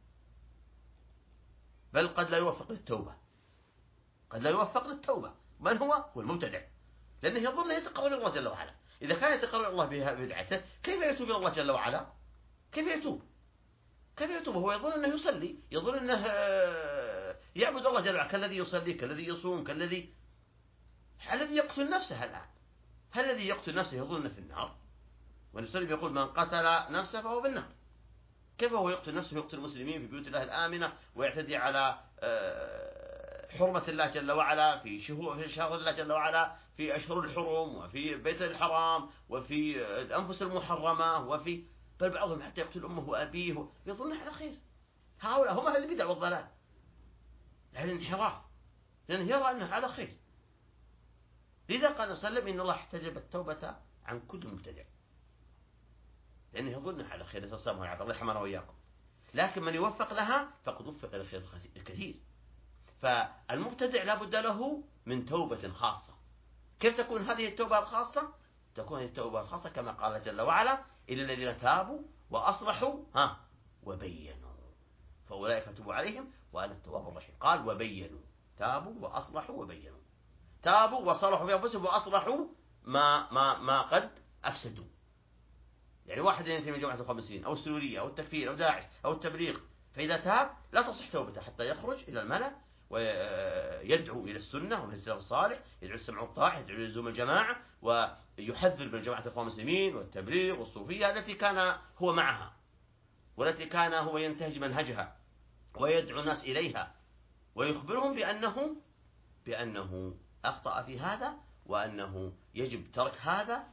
بل قد لا يوفق للتوبة. قد لا يوفق للتوبة. من هو؟ هو المبتدع، لأنه يظن يتقرب إلى الله جل وعلا. إذا كان يتقرب الله ببدعته كيف يتوب إلى الله جل وعلا؟ كيف يتوب؟ كيف يتوب؟ هو يظن أنه يصلي، يظن أنه يعبد الله جل وعلا كالذي يصلي، كالذي يصوم، كالذي الذي يقتل نفسه الآن. هل الذي يقتل نفسه يظن أنه في النار؟ والنبي يقول من قتل نفسه فهو في النار. كيف هو يقتل نفسه يقتل المسلمين في بيوت الله الآمنة ويعتدي على حرمة الله جل وعلا في شهور في شهر الله جل وعلا، في أشهر الحرم وفي بيت الحرام وفي الأنفس المحرمة وفي بل بعضهم حتى يقتل أمه وأبيه يظن على خير. هؤلاء هم أهل البدع والضلال، أهل الانحراف، لأنه يرى أنه على خير. لذا قال صلى الله عليه وسلم إن الله احتجب التوبة عن كل مبتدع، لأنه يظن على خير. نسأل الله العافية، الله يرحمنا وإياكم. لكن من يوفق لها فقد وفق إلى الخير الكثير. فالمبتدع لا بد له من توبة خاصة. كيف تكون هذه التوبة الخاصة؟ تكون هذه التوبة الخاصة كما قال جل وعلا إلا الذين تابوا وأصلحوا ها وبينوا فأولئك أتوب عليهم وأنا التواب الرحيم. قال وبينوا، تابوا وأصلحوا وبينوا. تابوا وصلحوا في أنفسهم وأصلحوا ما ما ما قد أفسدوا. يعني واحد ينتمي من جماعة الخمسين أو السورية أو التكفير أو داعش أو التبليغ، فإذا تاب لا تصح توبته حتى يخرج إلى الملأ ويدعو إلى السنة ومن السلف الصالح، يدعو السمع والطاعة، يدعو إلى لزوم الجماعة، ويحذر من جماعة الإخوان المسلمين والتبليغ والصوفية التي كان هو معها والتي كان هو ينتهج منهجها، ويدعو الناس إليها ويخبرهم بأنه بأنه أخطأ في هذا وأنه يجب ترك هذا،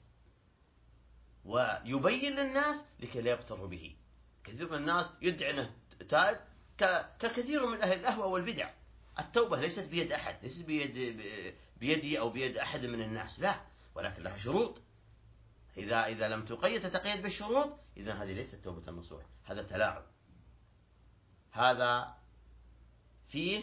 ويبين للناس لكي لا يغتروا به. كثير من الناس يدعي أنه تائب ككثير من أهل الأهوى والبدع. التوبة ليست بيد أحد، ليست بيد بيدي أو بيد أحد من الناس، لا، ولكن لها شروط. إذا إذا لم تقيد تتقيد بالشروط إذا هذه ليست توبة النصوح، هذا تلاعب. هذا فيه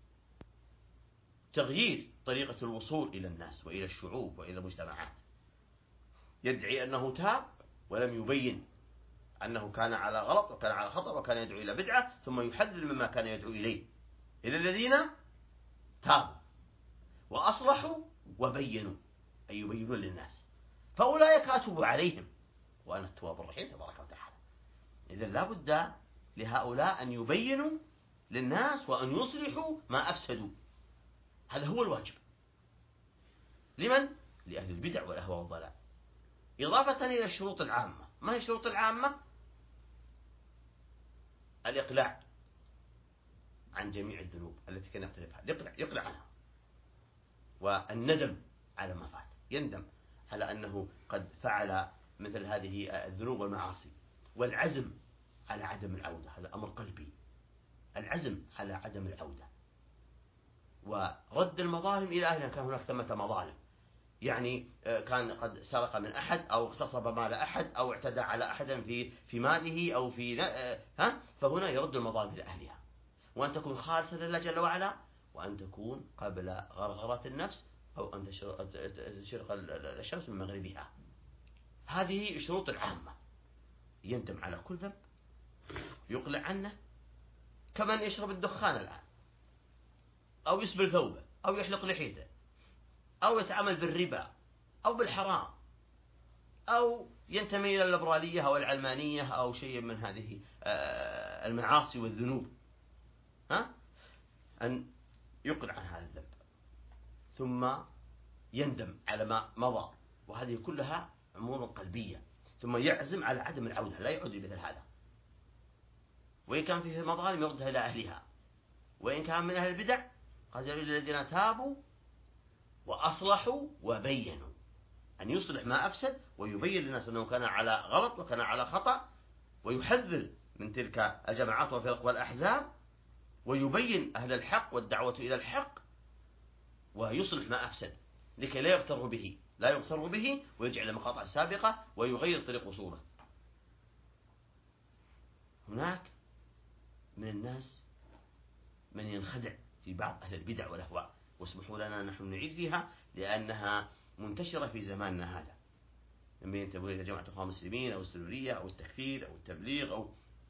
تغيير طريقة الوصول إلى الناس وإلى الشعوب وإلى المجتمعات. يدعي أنه تاب ولم يبين أنه كان على غلط وكان على خطأ وكان يدعو إلى بدعة، ثم يحذر مما كان يدعو إليه. إلى الذين تابوا وأصلحوا وبينوا، أي يبينون للناس، فأولئك أتوب عليهم وأنا التواب الرحيم تبارك وتعالى. إذن لا بد لهؤلاء أن يبينوا للناس وأن يصلحوا ما أفسدوا. هذا هو الواجب. لمن؟ لأهل البدع والأهواء والضلال. إضافة إلى الشروط العامة. ما هي الشروط العامة؟ الإقلاع عن جميع الذنوب التي كان يقترفها، يقلع يقلع عنها، والندم على ما فات، يندم على أنه قد فعل مثل هذه الذنوب والمعاصي، والعزم على عدم العودة. هذا أمر قلبي، العزم على عدم العودة، ورد المظالم إلى أهلها. كان هناك ثمة مظالم، يعني كان قد سرق من أحد أو اغتصب مال أحد أو اعتدى على أحد في في ماله أو في ها، فهنا يرد المظالم إلى أهلها، وأن تكون خالصة لله جل وعلا، وأن تكون قبل غرغرة النفس أو أن تشرق الشمس من مغربها. هذه الشروط العامة. يندم على كل ذنب، يقلع عنه، كمن يشرب الدخان الآن، أو يسبل ثوبه، أو يحلق لحيته، أو يتعامل بالربا أو بالحرام، أو ينتمي إلى الليبرالية أو العلمانية أو شيء من هذه المعاصي والذنوب، ها؟ أن يقلع عن هذا الذنب ثم يندم على ما مضى، وهذه كلها أمور قلبية، ثم يعزم على عدم العودة، لا يعود لمثل هذا، وإن كان فيه مظالم يردها إلى أهلها، وإن كان من أهل البدع قد يقول الذين تابوا وأصلحوا وبينوا، أن يصلح ما أفسد ويبين للناس أنه كان على غلط وكان على خطأ، ويحذر من تلك الجماعات والفرق والأحزاب، ويبين أهل الحق والدعوة إلى الحق، ويصلح ما أفسد لكي لا يغتر به لا يغتر به ويجعل المقاطع السابقة ويغير طريق وصوله. هناك من الناس من ينخدع في بعض أهل البدع والأهواء، واسمحوا لنا نحن نعيد فيها لأنها منتشرة في زماننا هذا، لما ينتبه إلى جماعة الإخوان المسلمين أو السرورية أو التكفير أو التبليغ، أو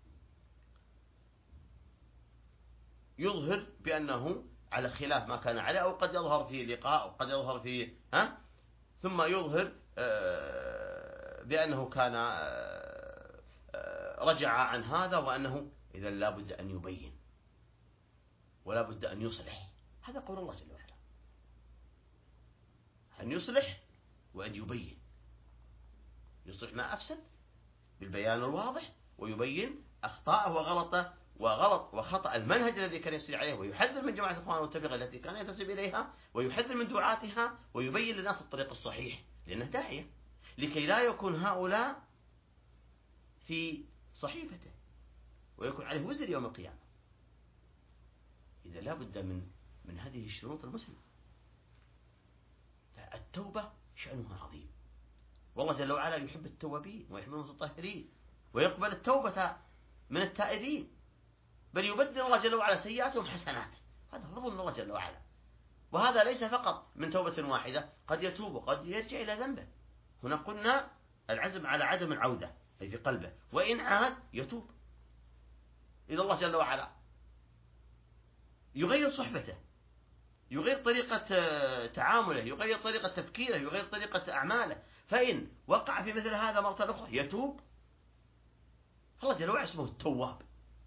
يظهر بأنه على خلاف ما كان عليه، أو قد يظهر في لقاء أو قد يظهر في ها ثم يظهر بأنه كان رجع عن هذا، وأنه إذا لا بد أن يبين ولا بد أن يصلح. هذا قول الله جل وعلا، أن يصلح وأن يبين، يصلح ما أفسد بالبيان الواضح، ويبين أخطاءه وغلطه وغلط وخطأ المنهج الذي كان يسير عليه، ويحذر من جماعة الإخوان والتبليغ التي كان ينتسب إليها، ويحذر من دعاتها، ويبين للناس الطريق الصحيح، لأنه داعية، لكي لا يكون هؤلاء في صحيفته ويكون عليه وزر يوم القيامة. إذا لا بد من من هذه الشروط المسلمة. التوبة شأنها عظيم، والله جل وعلا يحب التوابين ويحب المتطهرين، ويقبل التوبة من التائبين، بل يبدل الله جل وعلا سيئاتهم حسنات. هذا فضل من الله جل وعلا، وهذا ليس فقط من توبة واحدة، قد يتوب وقد يرجع إلى ذنبه. هنا قلنا العزم على عدم العودة أي في قلبه، وإن عاد يتوب إلى الله جل وعلا، يغير صحبته، يغير طريقة تعامله، يغير طريقة تفكيره، يغير طريقة أعماله. فإن وقع في مثل هذا مرة أخرى يتوب، الله جل وعلا اسمه التواب.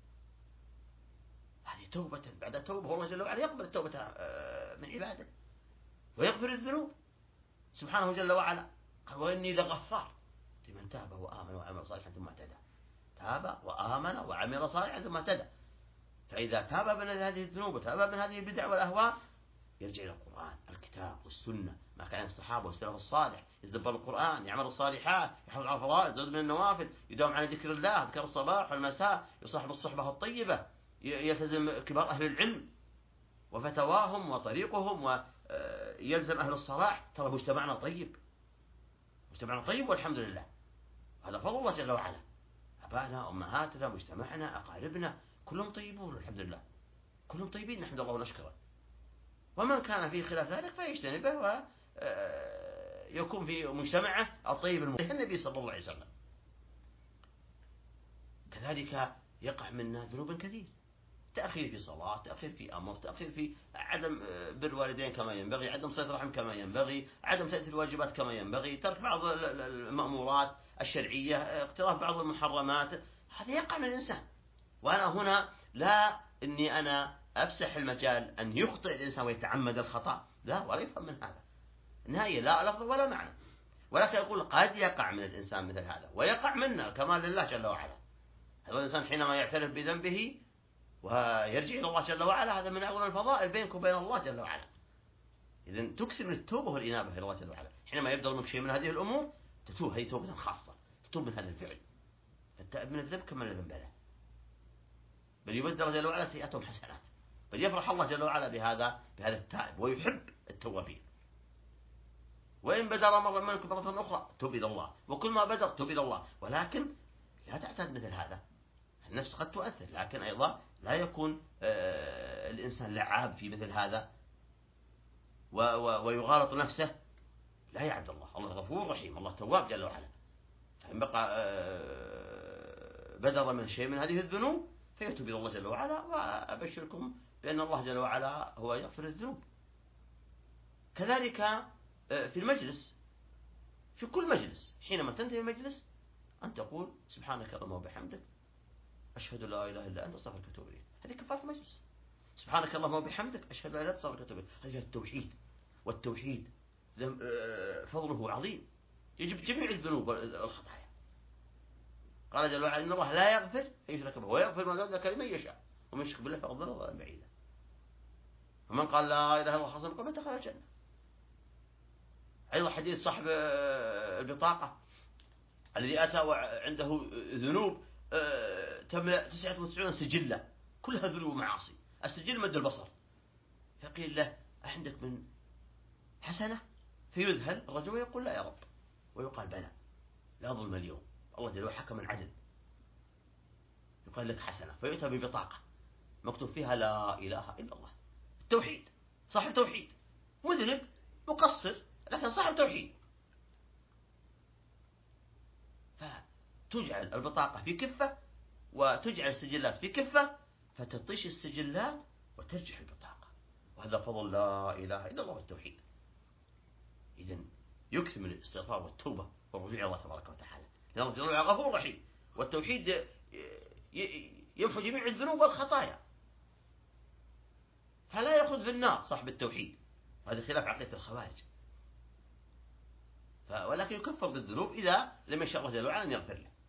هذه توبة بعد توبة، والله جل وعلا يقبل التوبة من عباده ويغفر الذنوب سبحانه جل وعلا. قال وإني لغفار لمن تاب وآمن وعمل صالحا ثم اهتدى. تاب وآمن وعمل صالحا ثم اهتدى. فإذا تاب من هذه الذنوب وتاب من هذه البدع والأهواء يرجع إلى القرآن الكتاب والسنة، ما كان الصحابة والسلف الصالح، يتدبر القرآن، يعمل الصالحات، يحافظ على الفضائل، يزود من النوافل، يداوم على ذكر الله، أذكار الصباح والمساء، يصاحب الصحبة الطيبة، يلتزم كبار أهل العلم وفتواهم وطريقهم، ويلزم أهل الصلاح. ترى مجتمعنا طيب، مجتمعنا طيب والحمد لله، هذا فضل الله جل وعلا. أبانا أمهاتنا مجتمعنا أقاربنا كلهم طيبون والحمد لله، كلهم طيبين نحمد الله ونشكره. ومن كان في خلاف ذلك فيجتنبه ويكون في مجتمعه الطيب المطيب النبي صلى الله عليه وسلم. كذلك يقع منا ذنوب كثير، تأخير في صلاة، تأخير في أمر، تأخير في عدم بر الوالدين كما ينبغي، عدم صلة رحم كما ينبغي، عدم تأثير الواجبات كما ينبغي، ترك بعض المأمورات الشرعية، اقتراف بعض المحرمات. هذا يقع من الإنسان. وأنا هنا لا إني أنا أفسح المجال أن يخطئ الإنسان ويتعمد الخطأ، لا، ولا يفهم من هذا نهاية، لا لفظ ولا معنى، ولكن أقول قد يقع من الإنسان مثل هذا، ويقع منا كما لله جل وعلا. هذا الإنسان حينما يعترف بذنبه ويرجع إلى الله جل وعلا، هذا من أول الفضائل بينك وبين الله جل وعلا. إذن تكثر من التوبة والإنابة إلى الله جل وعلا. حينما يبدأ منك شيء من هذه الأمور تتوب، هذه توبة خاصة، تتوب من هذا الفعل، فالتائب من الذنب كما لا ذنب له، بل يبدل جل وعلا سيئاتهم حسنات، بل يفرح الله جل وعلا بهذا بهذا التائب، ويحب التوابين. وإن بدر مرة منك مرة أخرى توب إلى الله، وكل ما بدر توب إلى الله، ولكن لا تعتاد مثل هذا. النفس قد تؤثر، لكن أيضا لا يكون الإنسان لعاب في مثل هذا ويغالط نفسه. لا يا عبد الله، الله غفور رحيم، الله تواب جل وعلا. فإن بقى بدر من شيء من هذه الذنوب فيتوب إلى الله جل وعلا، وأبشركم بأن الله جل وعلا هو يغفر الذنوب. كذلك في المجلس، في كل مجلس حينما تنتهي المجلس أن تقول سبحانك اللهم وبحمدك أشهد لا إله إلا أنت أستغفرك وأتوب إليك. هذه كفارة المجلس. سبحانك اللهم وبحمدك أشهد لا إله إلا أنت أستغفرك وأتوب إليك. هذا التوحيد، والتوحيد فضله عظيم، يجب جميع الذنوب والخطايا. قال جل وعلا إن الله لا يغفر أن يشرك به ويغفر ما دون ذلك لمن يشاء ومن يشرك بالله فقد ضل ضلالا بعيدا. فمن قال لا إله إلا الله خالصا من قلبه دخل الجنة. أيضا حديث صاحب البطاقة الذي أتى وعنده ذنوب تملأ تسعة وتسعين سجلة كلها ذنوب ومعاصي، السجل مد البصر، فقيل له عندك من حسنة؟ فيذهل الرجل ويقول لا يا رب، ويقال بلى، لا ظلم اليوم، الله جل وعلا حكم العدل، يقال لك حسنة، فيؤتى ببطاقة مكتوب فيها لا إله إلا الله. التوحيد، صاحب توحيد، مذنب مقصر لكن صاحب توحيد. فتجعل البطاقة في كفة وتجعل السجلات في كفة، فتطيش السجلات وترجح البطاقة، وهذا فضل لا إله إلا الله والتوحيد. إذن يكثر من الاستغفار والتوبة والرجوع إلى الله تبارك وتعالى، لأنه جل وعلا غفور رحيم، والتوحيد يمحو جميع الذنوب والخطايا، فلا يخلد في النار صاحب التوحيد. هذا خلاف عقيدة الخوارج. ولكن يكفر بالذنوب إذا لم يشاء الله جل وعلا أن يغفر له.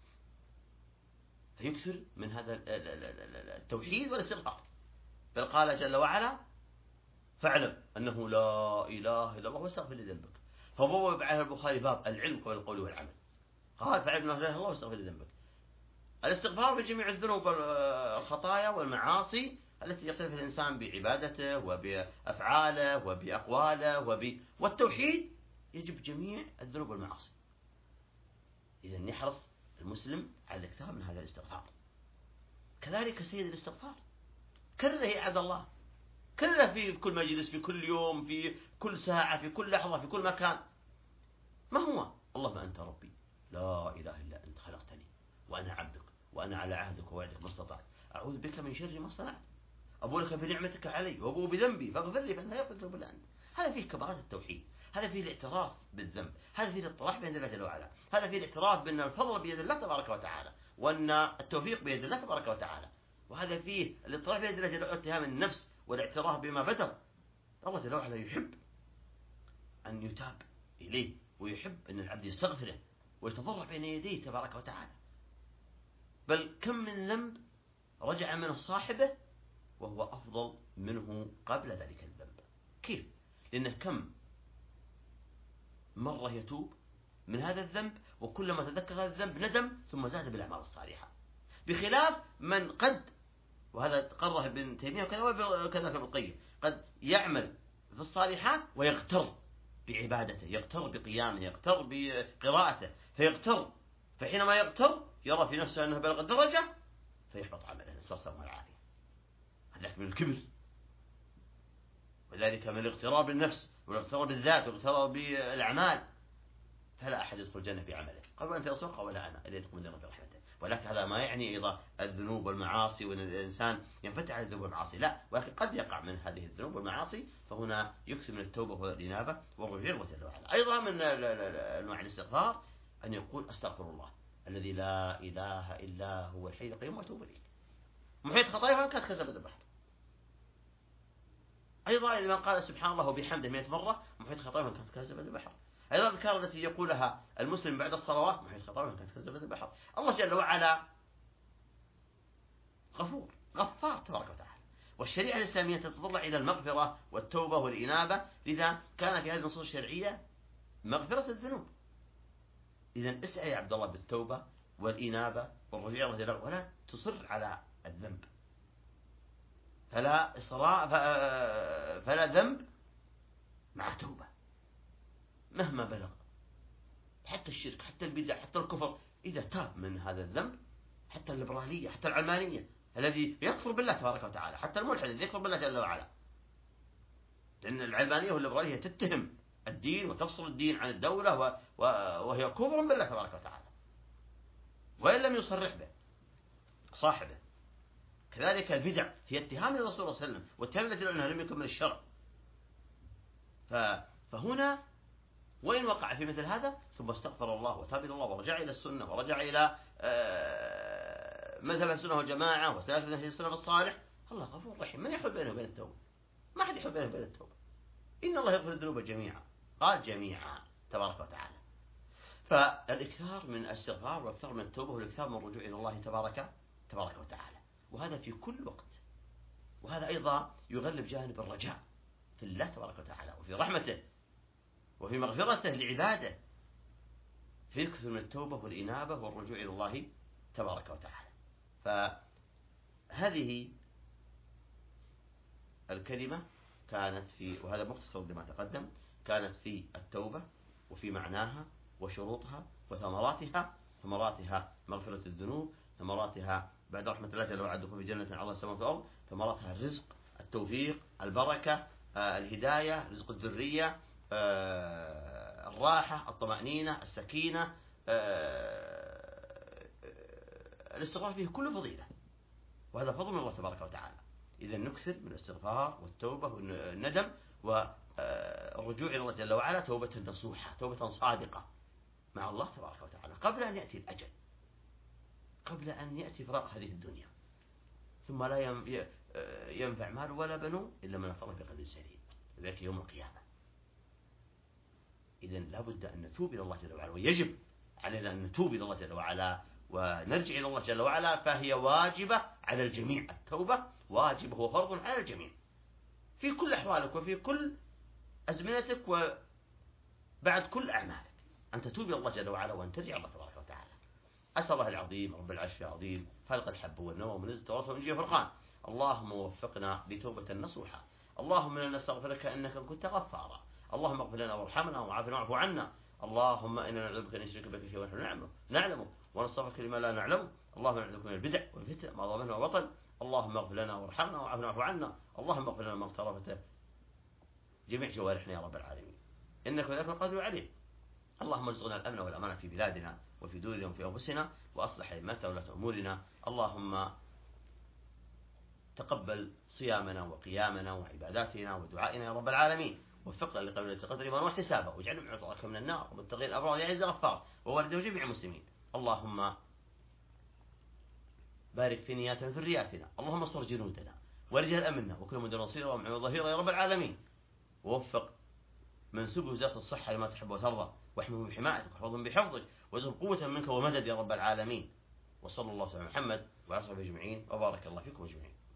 فيكثر من هذا التوحيد والاستغفار. بل قال جل وعلا فاعلم أنه لا إله إلا الله واستغفر لذنبك. فبوب على البخاري باب العلم قبل القول والعمل. قال فاعلم أنه لا إله إلا الله واستغفر لذنبك. الاستغفار بجميع الذنوب والخطايا والمعاصي التي يقترف الإنسان بعبادته وبأفعاله وبأقواله وب... والتوحيد يجب جميع الذنوب والمعاصي. إذن يحرص المسلم على الاكثار من هذا الاستغفار. كذلك سيد الاستغفار كرره يا عبد الله، كرره في كل مجلس، في كل يوم، في كل ساعة، في كل لحظة، في كل مكان. ما هو؟ اللهم أنت ربي لا إله إلا أنت خلقتني وأنا عبدك وأنا على عهدك ووعدك ما استطعت، أعوذ بك من شر ما صنعت، أبو لك بنعمتك علي وأبو بذنبي فاغفر لي فإنه لا يغفر الذنوب إلا أنت. هذا فيه كبرات التوحيد، هذا فيه الاعتراف بالذنب، هذا فيه الاطراح بيد الله جل وعلا، هذا فيه الاعتراف بأن الفضل بيد الله تبارك وتعالى وأن التوفيق بيد الله تبارك وتعالى، وهذا فيه الاطراح بيد الله جل وعلا، اتهام النفس والاعتراف بما بدر. الله جل وعلا يحب أن يتاب إليه، ويحب أن العبد يستغفره ويتضرع بين يديه تبارك وتعالى. بل كم من ذنب رجع منه صاحبه وهو أفضل منه قبل ذلك الذنب. كيف؟ لأنه كم مرة يتوب من هذا الذنب وكلما تذكر هذا الذنب ندم ثم زاد بالأعمال الصالحة، بخلاف من قد، وهذا قرره ابن تيمية وكذا ابن القيم، قد يعمل في الصالحات ويغتر بعبادته، يغتر بقيامه، يغتر بقراءته، فيغتر، فحينما يغتر يرى في نفسه أنه بلغ الدرجة فيحبط عمله، نسأل الله العافية. هذاك من الكبر، وذلك من الاغترار بالنفس والاغترار بالذات والاغترار بالأعمال. فلا أحد يدخل الجنة بعمله، قالوا أنت رسول، قال ولا أنا، إلا يدخل الجنة برحمته. ولكن هذا ما يعني أيضا الذنوب والمعاصي وأن الإنسان ينفتح على الذنوب والمعاصي، لا، ولكن قد يقع من هذه الذنوب والمعاصي، فهنا يكثر من التوبة والإنابة والرجوع جل وعلا. أيضا من أنواع الاستغفار أن يقول أستغفر الله الذي لا إله إلا هو الحي القيوم وأتوب إليه. محيط خطايا كانت كزبد البحر. أيضا لمن قال سبحان الله وبحمده مئة مرة محيط خطايا كانت كزبد البحر. أيضا الأذكار التي يقولها المسلم بعد الصلوات محيط خطايا كانت كزبد البحر. الله جل وعلا غفور غفار تبارك وتعالى، والشريعة الإسلامية تتطلع إلى المغفرة والتوبة والإنابة، لذا كان في هذه النصوص الشرعية مغفرة الذنوب. إذن اسعى يا عبد الله بالتوبة والإنابة والرجوع إلى الله، ولا تصر على الذنب. فلا إصرار فلا ذنب مع توبة مهما بلغ، حتى الشرك، حتى البدع، حتى الكفر، إذا تاب من هذا الذنب، حتى الليبرالية، حتى العلمانية، الذي يكفر بالله تبارك وتعالى، حتى الملحد الذي يكفر بالله جل وعلا، لأن العلمانية والليبرالية تتهم الدين وتفصل الدين عن الدولة وهي كفر بالله تبارك وتعالى وإن لم يصرح به صاحبه. كذلك البدع هي اتهام للرسول صلى الله عليه وسلم، واتهام التي أنه لم يكن من الشرع. فهنا وإن وقع في مثل هذا ثم استغفر الله وتاب إلى الله ورجع إلى السنة ورجع إلى مذهب السنة والجماعة وسلف نهج السلف الصالح، الله غفور رحيم. من يحول بينه وبين التوبة؟ ما حد يحول بينه وبين التوبة. إن الله يغفر الذنوب جميعا، قال جميعا تبارك وتعالى. فالإكثار من الاستغفار والإكثار من التوبة والإكثار من الرجوع إلى الله تبارك تبارك وتعالى، وهذا في كل وقت. وهذا أيضا يغلب جانب الرجاء في الله تبارك وتعالى وفي رحمته وفي مغفرته لعباده، فيكثر من التوبة والإنابة والرجوع إلى الله تبارك وتعالى. فهذه الكلمة كانت في، وهذا مختصر لما تقدم، كانت في التوبة وفي معناها وشروطها وثمراتها. ثمراتها مغفرة الذنوب، ثمراتها بعد رحمة الله جل وعلا دخول في جنة على السماء والأرض، ثمراتها الرزق، التوفيق، البركة، آه، الهداية، رزق الذرية، آه، الراحة، الطمأنينة، السكينة، آه، الاستغفار فيه كل فضيلة، وهذا فضل من الله تبارك وتعالى. إذا نكثر من الاستغفار والتوبة والندم والرجوع إلى الله جل وعلا توبة نصوحة، توبة صادقة مع الله تبارك وتعالى قبل أن يأتي الأجل، قبل أن يأتي فراق هذه الدنيا، ثم لا ينفع مال ولا بنون إلا من أطر بقلب سليم، ذلك يوم القيامة. إذن لا بد أن نتوب إلى الله جل وعلا، ويجب علينا أن نتوب إلى الله جل وعلا ونرجع إلى الله جل وعلا، فهي واجبة على الجميع. التوبة واجب، هو فرض على الجميع في كل أحوالك وفي كل أزمنتك وبعد كل أعمالك، أن تتوب إلى الله جل وعلا وأن ترجع الله تبارك وتعالى. أسأل الله العظيم رب العرش العظيم فلق الحب والنوى ونزل التوراة ونجي فرقان، اللهم وفقنا لتوبة نصوحة. اللهم إنا نستغفرك إنك كنت غفارا. اللهم اغفر لنا وارحمنا وعافنا واعف عنا. اللهم إنا نعوذ بك أن نشرك بك شيئا ونحن نعلمه نعلمه ونستغفرك لما لا نعلمه. اللهم نعوذ من البدع والفتن ما ظهر منه وبطن. اللهم اغفر لنا وارحمنا وعافنا واعف عنا. اللهم اغفر لنا ما اقترفته جميع جوارحنا يا رب العالمين، إنك ذاك القادر عليه. اللهم ارزقنا الأمن والأمان في بلادنا وفي دورنا وفي أنفسنا، وأصلح أئمتنا وولاة أمورنا. اللهم تقبل صيامنا وقيامنا وعباداتنا ودعائنا يا رب العالمين، وفقنا لقول القدر إيمانا واحتسابا، واجعلنا من عتقائك من النار ومتقين الأبرار يا عز غفار ووالده جميع المسلمين. اللهم بارك في نياتنا وذرياتنا. اللهم استر جنودنا ورجال أمننا وكل من نصيرا ومعين ظهيرا يا رب العالمين، ووفق منسوب وزارة الصحة لما تحب وترضى، واحمهم بحمايتك واحفظهم بحفظك، وارزقهم قوة منك ومدد يا رب العالمين. وصلى الله على محمد وعلى آله وصحبه أجمعين، وبارك الله فيكم أجمعين.